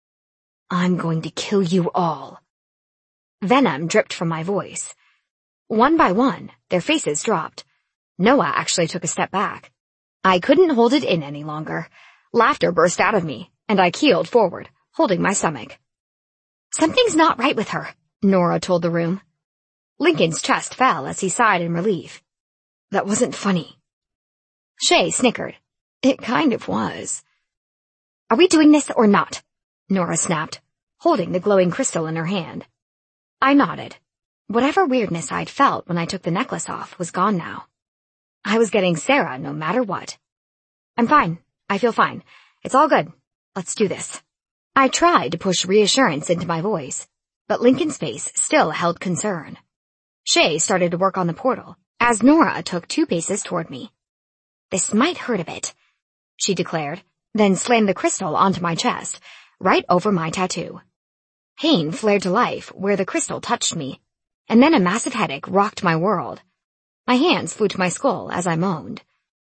Speaker 2: I'm going to kill you all. Venom dripped from my voice. One by one, their faces dropped. Noah actually took a step back. I couldn't hold it in any longer. Laughter burst out of me, and I keeled forward, holding my stomach. Something's not right with her, Nora told the room. Lincoln's chest fell as he sighed in relief. That wasn't funny. Shay snickered. It kind of was. Are we doing this or not? Nora snapped, holding the glowing crystal in her hand. I nodded. Whatever weirdness I'd felt when I took the necklace off was gone now. I was getting Sarah no matter what. I'm fine. I feel fine. It's all good. Let's do this. I tried to push reassurance into my voice, but Lincoln's face still held concern. Shay started to work on the portal as Nora took two paces toward me. This might hurt a bit, she declared, then slammed the crystal onto my chest, right over my tattoo. Pain flared to life where the crystal touched me, and then a massive headache rocked my world. My hands flew to my skull as I moaned.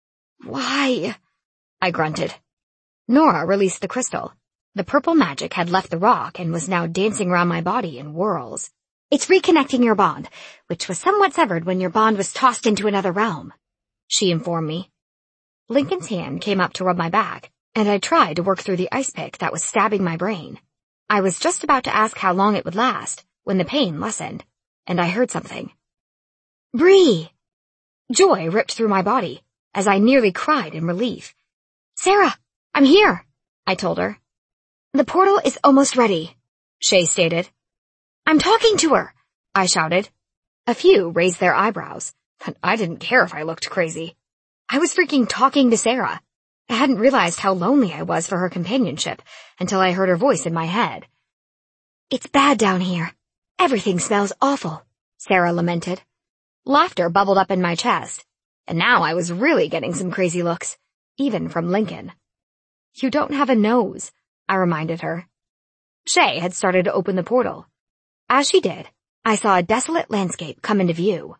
Speaker 2: Why? I grunted. Nora released the crystal. The purple magic had left the rock and was now dancing around my body in whirls. It's reconnecting your bond, which was somewhat severed when your bond was tossed into another realm, she informed me. Lincoln's hand came up to rub my back, and I tried to work through the ice pick that was stabbing my brain. I was just about to ask how long it would last when the pain lessened, and I heard something. Bree! Joy ripped through my body as I nearly cried in relief. Sarah, I'm here, I told her. The portal is almost ready, Shay stated. I'm talking to her, I shouted. A few raised their eyebrows, but I didn't care if I looked crazy. I was freaking talking to Sarah. I hadn't realized how lonely I was for her companionship until I heard her voice in my head. It's bad down here. Everything smells awful, Sarah lamented. Laughter bubbled up in my chest, and now I was really getting some crazy looks, even from Lincoln. You don't have a nose, I reminded her. Shay had started to open the portal. As she did, I saw a desolate landscape come into view.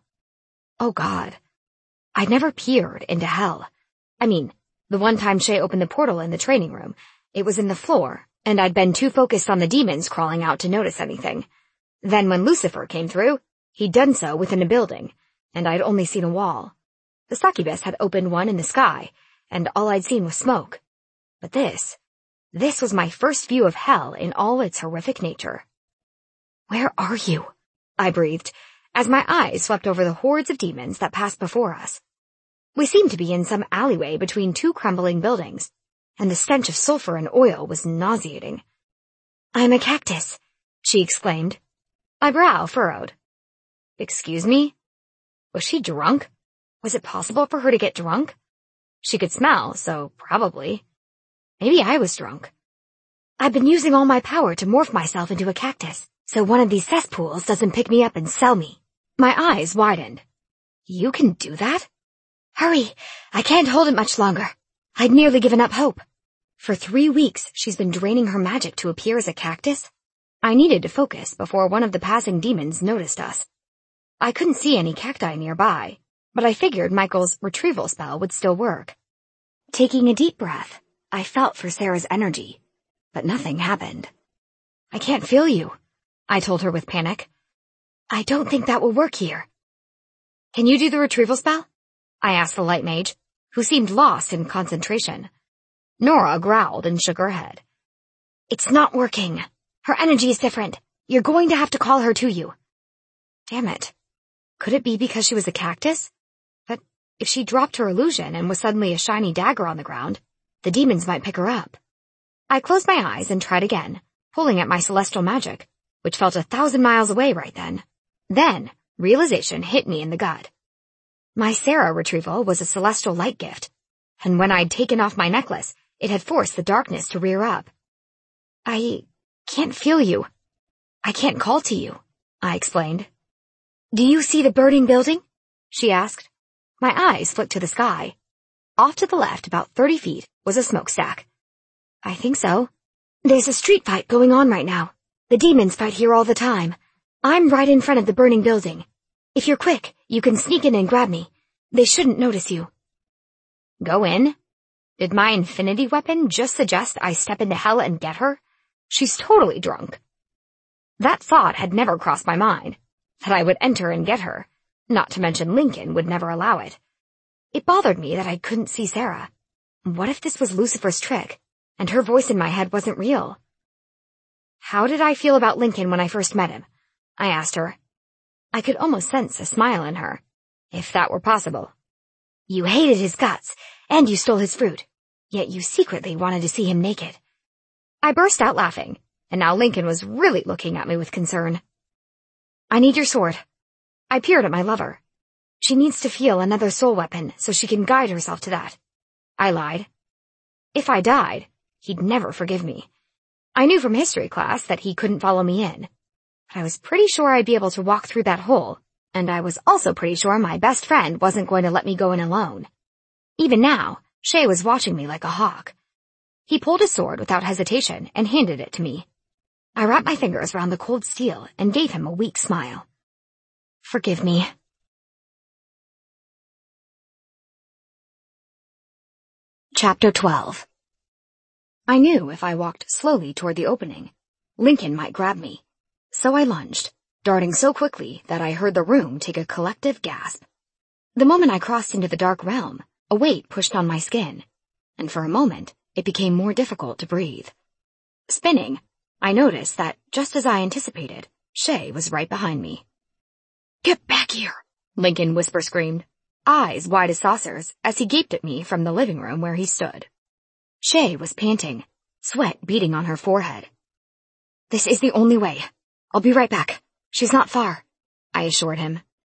Speaker 2: Oh God. I'd never peered into hell. I mean, the one time Shay opened the portal in the training room, it was in the floor, and I'd been too focused on the demons crawling out to notice anything. Then when Lucifer came through, he'd done so within a building, and I'd only seen a wall. The succubus had opened one in the sky, and all I'd seen was smoke. But this, this was my first view of hell in all its horrific nature. Where are you? I breathed, as my eyes swept over the hordes of demons that passed before us. We seemed to be in some alleyway between two crumbling buildings, and the stench of sulfur and oil was nauseating. I'm a cactus, she exclaimed. My brow furrowed. Excuse me? Was she drunk? Was it possible for her to get drunk? She could smell, so probably. Maybe I was drunk. I've been using all my power to morph myself into a cactus, so one of these cesspools doesn't pick me up and sell me. My eyes widened. You can do that? Hurry, I can't hold it much longer. I'd nearly given up hope. For three weeks, she's been draining her magic to appear as a cactus. I needed to focus before one of the passing demons noticed us. I couldn't see any cacti nearby, but I figured Michael's retrieval spell would still work. Taking a deep breath, I felt for Sarah's energy, but nothing happened. I can't feel you, I told her with panic. I don't think that will work here. Can you do the retrieval spell? I asked the light mage, who seemed lost in concentration. Nora growled and shook her head. It's not working. Her energy is different. You're going to have to call her to you. Damn it. Could it be because she was a cactus? But if she dropped her illusion and was suddenly a shiny dagger on the ground, the demons might pick her up. I closed my eyes and tried again, pulling at my celestial magic, which felt a thousand miles away right then. Then, realization hit me in the gut. My Sarah retrieval was a celestial light gift, and when I'd taken off my necklace, it had forced the darkness to rear up. I can't feel you. I can't call to you, I explained. Do you see the burning building? She asked. My eyes flicked to the sky. Off to the left, about thirty feet, was a smokestack. I think so. There's a street fight going on right now. The demons fight here all the time. I'm right in front of the burning building. If you're quick, you can sneak in and grab me. They shouldn't notice you. Go in? Did my infinity weapon just suggest I step into hell and get her? She's totally drunk. That thought had never crossed my mind, that I would enter and get her, not to mention Lincoln would never allow it. It bothered me that I couldn't see Sarah. What if this was Lucifer's trick, and her voice in my head wasn't real? How did I feel about Lincoln when I first met him? I asked her. I could almost sense a smile in her, if that were possible. You hated his guts, and you stole his fruit, yet you secretly wanted to see him naked. I burst out laughing, and now Lincoln was really looking at me with concern. I need your sword. I peered at my lover. She needs to feel another soul weapon so she can guide herself to that. I lied. If I died, he'd never forgive me. I knew from history class that he couldn't follow me in. But I was pretty sure I'd be able to walk through that hole, and I was also pretty sure my best friend wasn't going to let me go in alone. Even now, Shay was watching me like a hawk. He pulled his sword without hesitation and handed it to me. I wrapped my fingers around the cold steel and gave him a weak smile. Forgive me. Chapter twelve. I knew if I walked slowly toward the opening, Lincoln might grab me. So I lunged, darting so quickly that I heard the room take a collective gasp. The moment I crossed into the dark realm, a weight pushed on my skin, and for a moment, it became more difficult to breathe. Spinning, I noticed that, just as I anticipated, Shay was right behind me.
Speaker 1: Get back here!
Speaker 2: Lincoln whisper screamed, eyes wide as saucers, as he gaped at me from the living room where he stood. Shay was panting, sweat beading on her forehead. This is the only way. I'll be right back. She's not far, I assured him.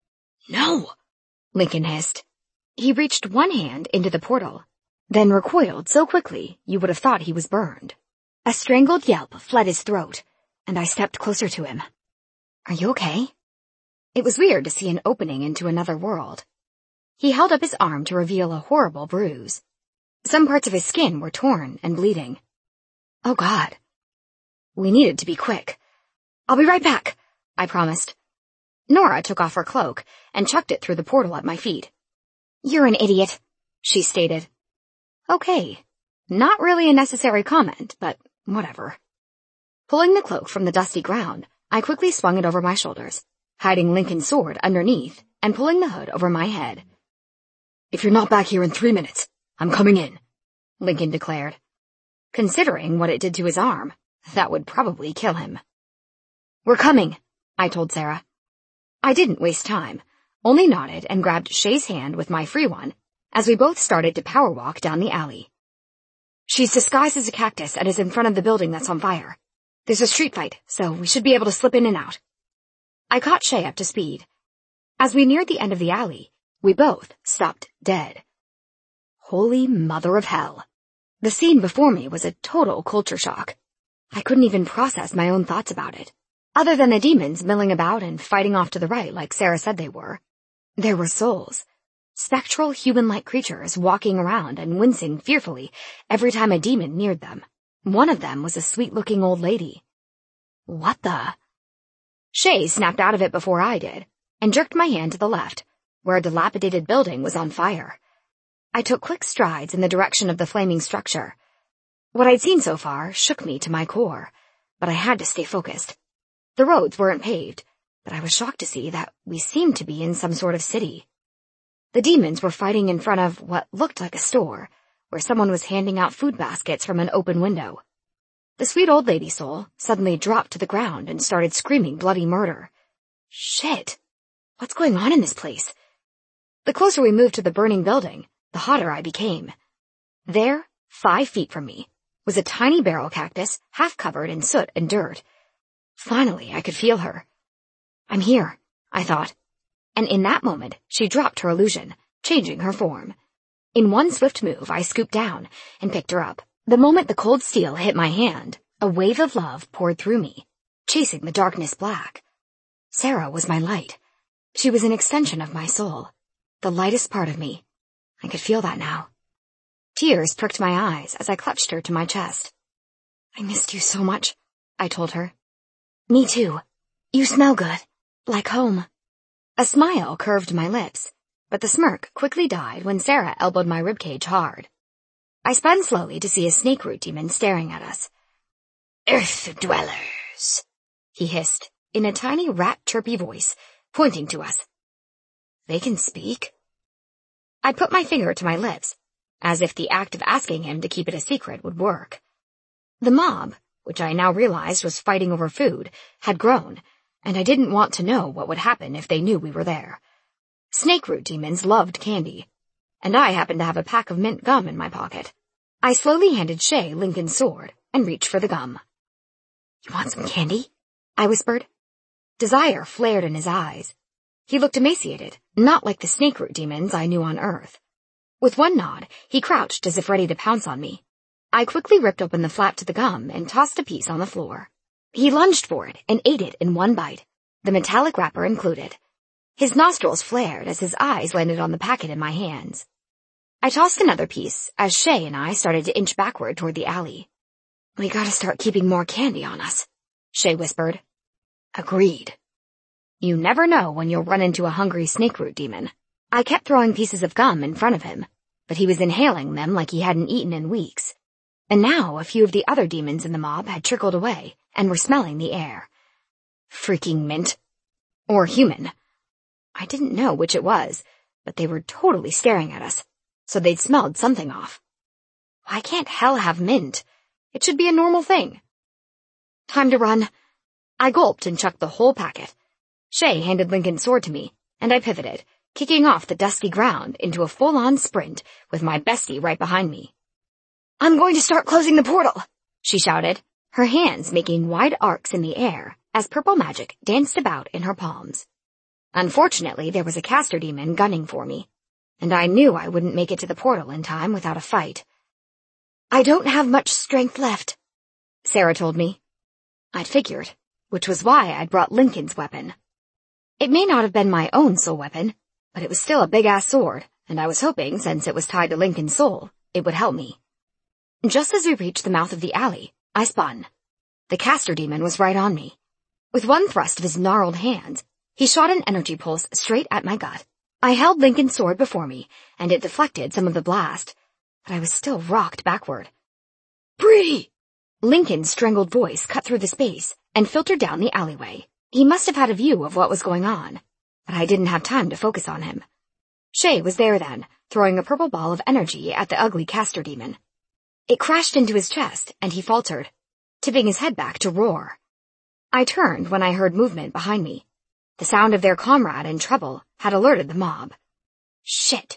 Speaker 1: No,
Speaker 2: Lincoln hissed. He reached one hand into the portal, then recoiled so quickly you would have thought he was burned. A strangled yelp fled his throat, and I stepped closer to him. Are you okay? It was weird to see an opening into another world. He held up his arm to reveal a horrible bruise. Some parts of his skin were torn and bleeding. Oh God. We needed to be quick. I'll be right back, I promised. Nora took off her cloak and chucked it through the portal at my feet. You're an idiot, she stated. Okay. Not really a necessary comment, but whatever. Pulling the cloak from the dusty ground, I quickly swung it over my shoulders, hiding Lincoln's sword underneath and pulling the hood over my head.
Speaker 1: If you're not back here in three minutes, I'm coming in,
Speaker 2: Lincoln declared. Considering what it did to his arm, that would probably kill him. We're coming, I told Sarah. I didn't waste time, only nodded and grabbed Shay's hand with my free one as we both started to power walk down the alley. She's disguised as a cactus and is in front of the building that's on fire. There's a street fight, so we should be able to slip in and out. I caught Shay up to speed. As we neared the end of the alley, we both stopped dead. Holy mother of hell. The scene before me was a total culture shock. I couldn't even process my own thoughts about it. Other than the demons milling about and fighting off to the right like Sarah said they were, there were souls. Spectral human-like creatures walking around and wincing fearfully every time a demon neared them. One of them was a sweet-looking old lady. What the? Shay snapped out of it before I did, and jerked my hand to the left, where a dilapidated building was on fire. I took quick strides in the direction of the flaming structure. What I'd seen so far shook me to my core, but I had to stay focused. The roads weren't paved, but I was shocked to see that we seemed to be in some sort of city. The demons were fighting in front of what looked like a store, where someone was handing out food baskets from an open window. The sweet old lady soul suddenly dropped to the ground and started screaming bloody murder. Shit! What's going on in this place? The closer we moved to the burning building, the hotter I became. There, five feet from me, was a tiny barrel cactus half covered in soot and dirt. Finally, I could feel her. I'm here, I thought. And in that moment, she dropped her illusion, changing her form. In one swift move, I scooped down and picked her up. The moment the cold steel hit my hand, a wave of love poured through me, chasing the darkness black. Sarah was my light. She was an extension of my soul, the lightest part of me. I could feel that now. Tears pricked my eyes as I clutched her to my chest. I missed you so much, I told her. Me too. You smell good, like home. A smile curved my lips, but the smirk quickly died when Sarah elbowed my ribcage hard. I spun slowly to see a snake root demon staring at us. Earth dwellers, he hissed, in a tiny rat-chirpy voice, pointing to us. They can speak? I put my finger to my lips, as if the act of asking him to keep it a secret would work. The mob, which I now realized was fighting over food, had grown, and I didn't want to know what would happen if they knew we were there. Snake root demons loved candy, and I happened to have a pack of mint gum in my pocket. I slowly handed Shay Lincoln's sword and reached for the gum. You want some candy? I whispered. Desire flared in his eyes. He looked emaciated, not like the snake root demons I knew on Earth. With one nod, he crouched as if ready to pounce on me. I quickly ripped open the flap to the gum and tossed a piece on the floor. He lunged for it and ate it in one bite, the metallic wrapper included. His nostrils flared as his eyes landed on the packet in my hands. I tossed another piece as Shay and I started to inch backward toward the alley. We gotta start keeping more candy on us, Shay whispered. Agreed. You never know when you'll run into a hungry snake root demon. I kept throwing pieces of gum in front of him, but he was inhaling them like he hadn't eaten in weeks. And now a few of the other demons in the mob had trickled away and were smelling the air. Freaking mint. Or human. I didn't know which it was, but they were totally staring at us, so they'd smelled something off. Why can't hell have mint? It should be a normal thing. Time to run. I gulped and chucked the whole packet. Shay handed Lincoln's sword to me, and I pivoted, kicking off the dusky ground into a full-on sprint with my bestie right behind me.
Speaker 1: "I'm going to start closing the portal,"
Speaker 2: she shouted, her hands making wide arcs in the air as purple magic danced about in her palms. Unfortunately, there was a caster demon gunning for me, and I knew I wouldn't make it to the portal in time without a fight.
Speaker 1: "I don't have much strength left,"
Speaker 2: Sarah told me. I'd figured, which was why I'd brought Lincoln's weapon. It may not have been my own soul weapon, but it was still a big-ass sword, and I was hoping, since it was tied to Lincoln's soul, it would help me. Just as we reached the mouth of the alley, I spun. The caster demon was right on me. With one thrust of his gnarled hands, he shot an energy pulse straight at my gut. I held Lincoln's sword before me, and it deflected some of the blast, but I was still rocked backward.
Speaker 1: "Bree!"
Speaker 2: Lincoln's strangled voice cut through the space and filtered down the alleyway. He must have had a view of what was going on, but I didn't have time to focus on him. Shay was there then, throwing a purple ball of energy at the ugly caster demon. It crashed into his chest, and he faltered, tipping his head back to roar. I turned when I heard movement behind me. The sound of their comrade in trouble had alerted the mob. Shit.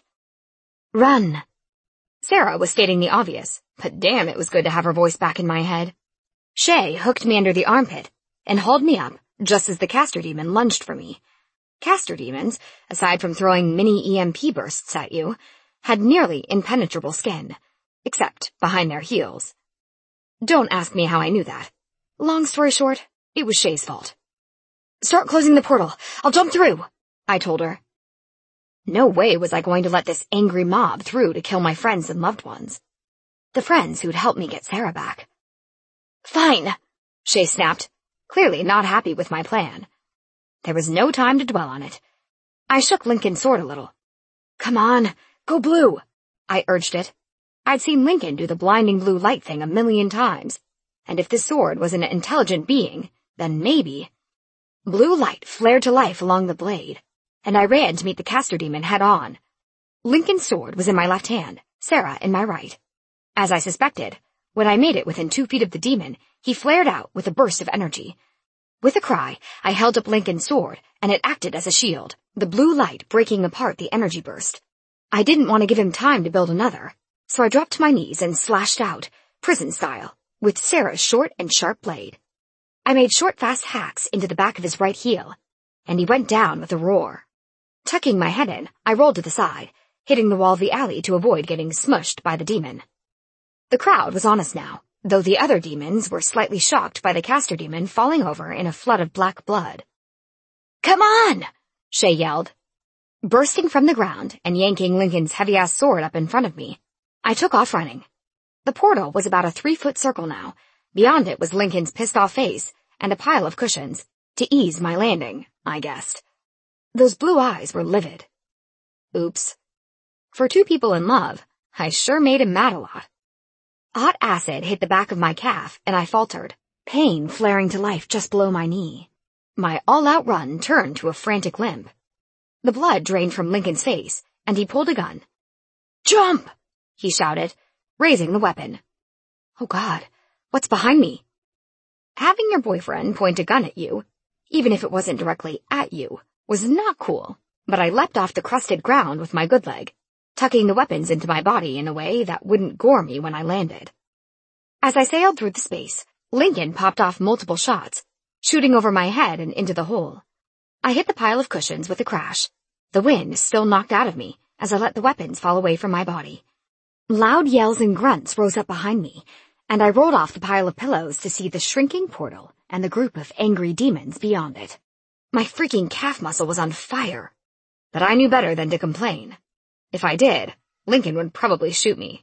Speaker 2: Run. Sarah was stating the obvious, but damn, it was good to have her voice back in my head. Shay hooked me under the armpit and hauled me up just as the caster demon lunged for me. Caster demons, aside from throwing mini E M P bursts at you, had nearly impenetrable skin, except behind their heels. Don't ask me how I knew that. Long story short, it was Shay's fault.
Speaker 1: "Start closing the portal. I'll jump through,"
Speaker 2: I told her. No way was I going to let this angry mob through to kill my friends and loved ones. The friends who'd helped me get Sarah back.
Speaker 1: "Fine,"
Speaker 2: Shay snapped, clearly not happy with my plan. There was no time to dwell on it. I shook Lincoln's sword a little.
Speaker 1: "Come on, go blue,"
Speaker 2: I urged it. I'd seen Lincoln do the blinding blue light thing a million times, and if this sword was an intelligent being, then maybe... Blue light flared to life along the blade, and I ran to meet the caster demon head-on. Lincoln's sword was in my left hand, Sarah in my right. As I suspected, when I made it within two feet of the demon, he flared out with a burst of energy. With a cry, I held up Lincoln's sword, and it acted as a shield, the blue light breaking apart the energy burst. I didn't want to give him time to build another, so I dropped to my knees and slashed out, prison style, with Sarah's short and sharp blade. I made short, fast hacks into the back of his right heel, and he went down with a roar. Tucking my head in, I rolled to the side, hitting the wall of the alley to avoid getting smushed by the demon. The crowd was on us now, though the other demons were slightly shocked by the caster demon falling over in a flood of black blood.
Speaker 1: "Come on!"
Speaker 2: Shay yelled. Bursting from the ground and yanking Lincoln's heavy-ass sword up in front of me, I took off running. The portal was about a three-foot circle now. Beyond it was Lincoln's pissed-off face and a pile of cushions, to ease my landing, I guessed. Those blue eyes were livid. Oops. For two people in love, I sure made him mad a lot. Hot acid hit the back of my calf, and I faltered, pain flaring to life just below my knee. My all-out run turned to a frantic limp. The blood drained from Lincoln's face, and he pulled a gun.
Speaker 1: "Jump!"
Speaker 2: he shouted, raising the weapon. Oh God, what's behind me? Having your boyfriend point a gun at you, even if it wasn't directly at you, was not cool, but I leapt off the crusted ground with my good leg, tucking the weapons into my body in a way that wouldn't gore me when I landed. As I sailed through the space, Lincoln popped off multiple shots, shooting over my head and into the hole. I hit the pile of cushions with a crash, the wind still knocked out of me as I let the weapons fall away from my body. Loud yells and grunts rose up behind me, and I rolled off the pile of pillows to see the shrinking portal and the group of angry demons beyond it. My freaking calf muscle was on fire, but I knew better than to complain. If I did, Lincoln would probably shoot me.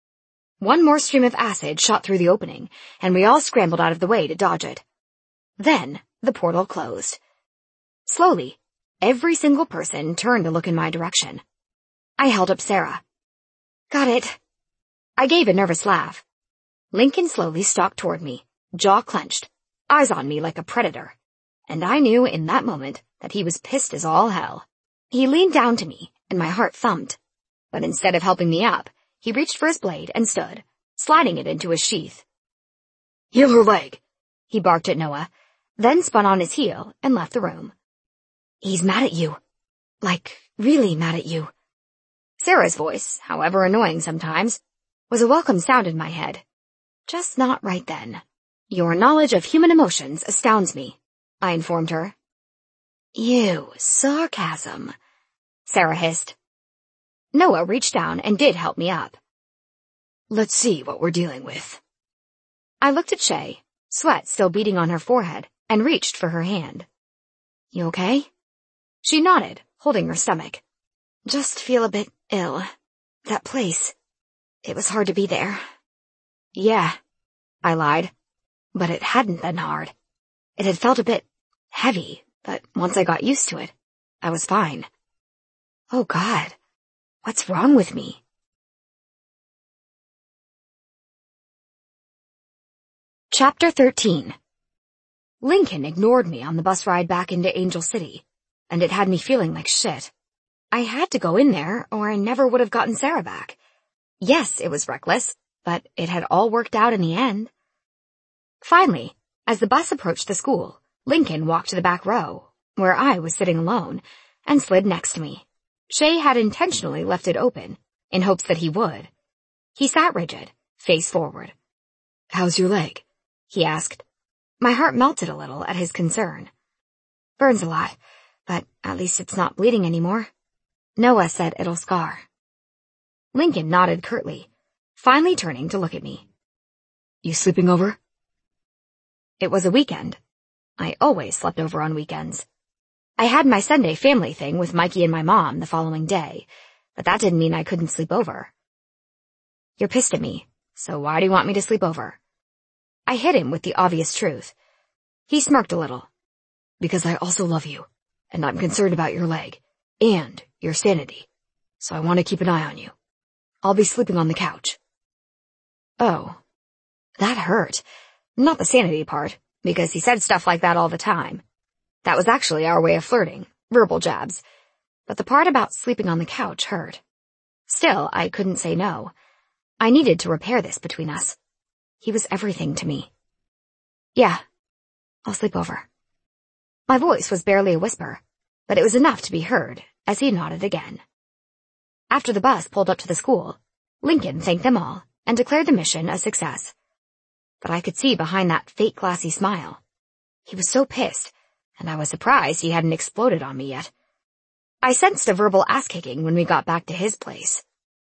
Speaker 2: One more stream of acid shot through the opening, and we all scrambled out of the way to dodge it. Then the portal closed. Slowly, every single person turned to look in my direction. I held up Sarah. Got it. I gave a nervous laugh. Lincoln slowly stalked toward me, jaw clenched, eyes on me like a predator, and I knew in that moment that he was pissed as all hell. He leaned down to me, and my heart thumped, but instead of helping me up, he reached for his blade and stood, sliding it into his sheath.
Speaker 1: "Heal her leg,"
Speaker 2: he barked at Noah, then spun on his heel and left the room. He's mad at you. Like, really mad at you. Sarah's voice, however annoying sometimes, was a welcome sound in my head. Just not right then. Your knowledge of human emotions astounds me, I informed her. You, sarcasm, Sarah hissed. Noah reached down and did help me up.
Speaker 1: Let's see what we're dealing with.
Speaker 2: I looked at Shay, sweat still beading on her forehead, and reached for her hand. You okay? She nodded, holding her stomach. Just feel a bit ill. That place. It was hard to be there. Yeah, I lied. But it hadn't been hard. It had felt a bit heavy, but once I got used to it, I was fine. Oh God, what's wrong with me? Chapter thirteen. Lincoln ignored me on the bus ride back into Angel City, and it had me feeling like shit. I had to go in there, or I never would have gotten Sarah back. Yes, it was reckless, but it had all worked out in the end. Finally, as the bus approached the school, Lincoln walked to the back row, where I was sitting alone, and slid next to me. Shay had intentionally left it open, in hopes that he would. He sat rigid, face forward.
Speaker 1: How's your leg?
Speaker 2: He asked. My heart melted a little at his concern. Burns a lot, but at least it's not bleeding anymore. Noah said it'll scar. Lincoln nodded curtly, finally turning to look at me.
Speaker 1: You sleeping over?
Speaker 2: It was a weekend. I always slept over on weekends. I had my Sunday family thing with Mikey and my mom the following day, but that didn't mean I couldn't sleep over. You're pissed at me, so why do you want me to sleep over? I hit him with the obvious truth. He smirked a little.
Speaker 1: Because I also love you, and I'm concerned about your leg, and your sanity, so I want to keep an eye on you. I'll be sleeping on the couch.
Speaker 2: Oh, that hurt. Not the sanity part, because he said stuff like that all the time. That was actually our way of flirting, verbal jabs. But the part about sleeping on the couch hurt. Still, I couldn't say no. I needed to repair this between us. He was everything to me. Yeah, I'll sleep over. My voice was barely a whisper, but it was enough to be heard as he nodded again. After the bus pulled up to the school, Lincoln thanked them all and declared the mission a success. But I could see behind that fake glassy smile. He was so pissed, and I was surprised he hadn't exploded on me yet. I sensed a verbal ass-kicking when we got back to his place.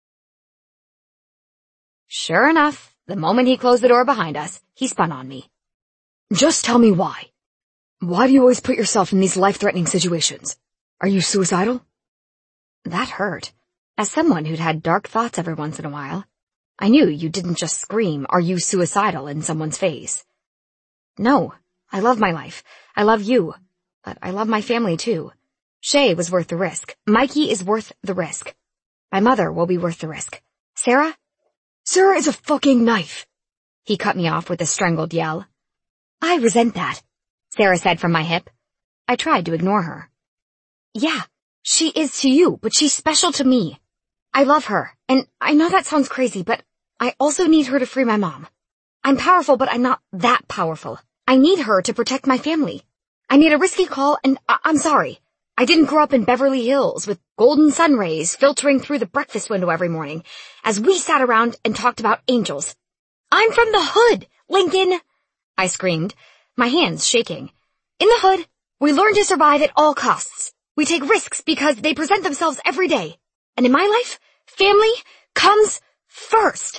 Speaker 2: Sure enough, the moment he closed the door behind us, he spun on me.
Speaker 1: Just tell me why. Why do you always put yourself in these life-threatening situations? Are you suicidal?
Speaker 2: That hurt. As someone who'd had dark thoughts every once in a while, I knew you didn't just scream, "Are you suicidal?" in someone's face. No, I love my life. I love you. But I love my family too. Shay was worth the risk. Mikey is worth the risk. My mother will be worth the risk. Sarah?
Speaker 1: Sarah is a fucking knife.
Speaker 2: He cut me off with a strangled yell. I resent that, Sarah said from my hip. I tried to ignore her. Yeah, she is to you, but she's special to me. I love her, and I know that sounds crazy, but I also need her to free my mom. I'm powerful, but I'm not that powerful. I need her to protect my family. I made a risky call, and I- I'm sorry. I didn't grow up in Beverly Hills with golden sun rays filtering through the breakfast window every morning as we sat around and talked about angels. I'm from the hood, Lincoln, I screamed, my hands shaking. In the hood, we learn to survive at all costs. We take risks because they present themselves every day. And in my life, family comes first.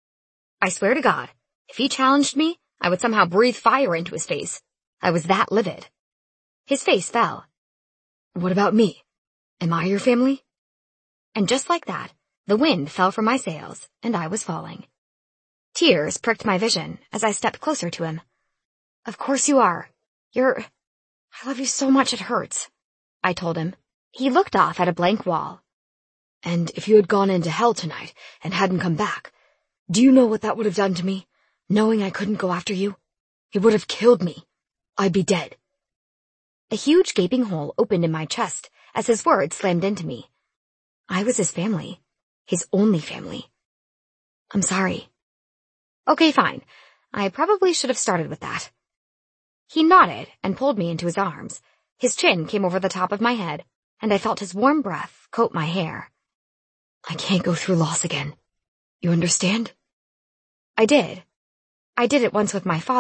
Speaker 2: I swear to God, if he challenged me, I would somehow breathe fire into his face. I was that livid. His face fell.
Speaker 1: What about me? Am I your family?
Speaker 2: And just like that, the wind fell from my sails, and I was falling. Tears pricked my vision as I stepped closer to him. Of course you are. You're... I love you so much it hurts, I told him. He looked off at a blank wall.
Speaker 1: And if you had gone into hell tonight and hadn't come back, do you know what that would have done to me? Knowing I couldn't go after you? It would have killed me. I'd be dead.
Speaker 2: A huge gaping hole opened in my chest as his words slammed into me. I was his family. His only family. I'm sorry. Okay, fine. I probably should have started with that. He nodded and pulled me into his arms, His chin came over the top of my head, and I felt his warm breath coat my hair.
Speaker 1: I can't go through loss again. You understand?
Speaker 2: I did. I did it once with my father.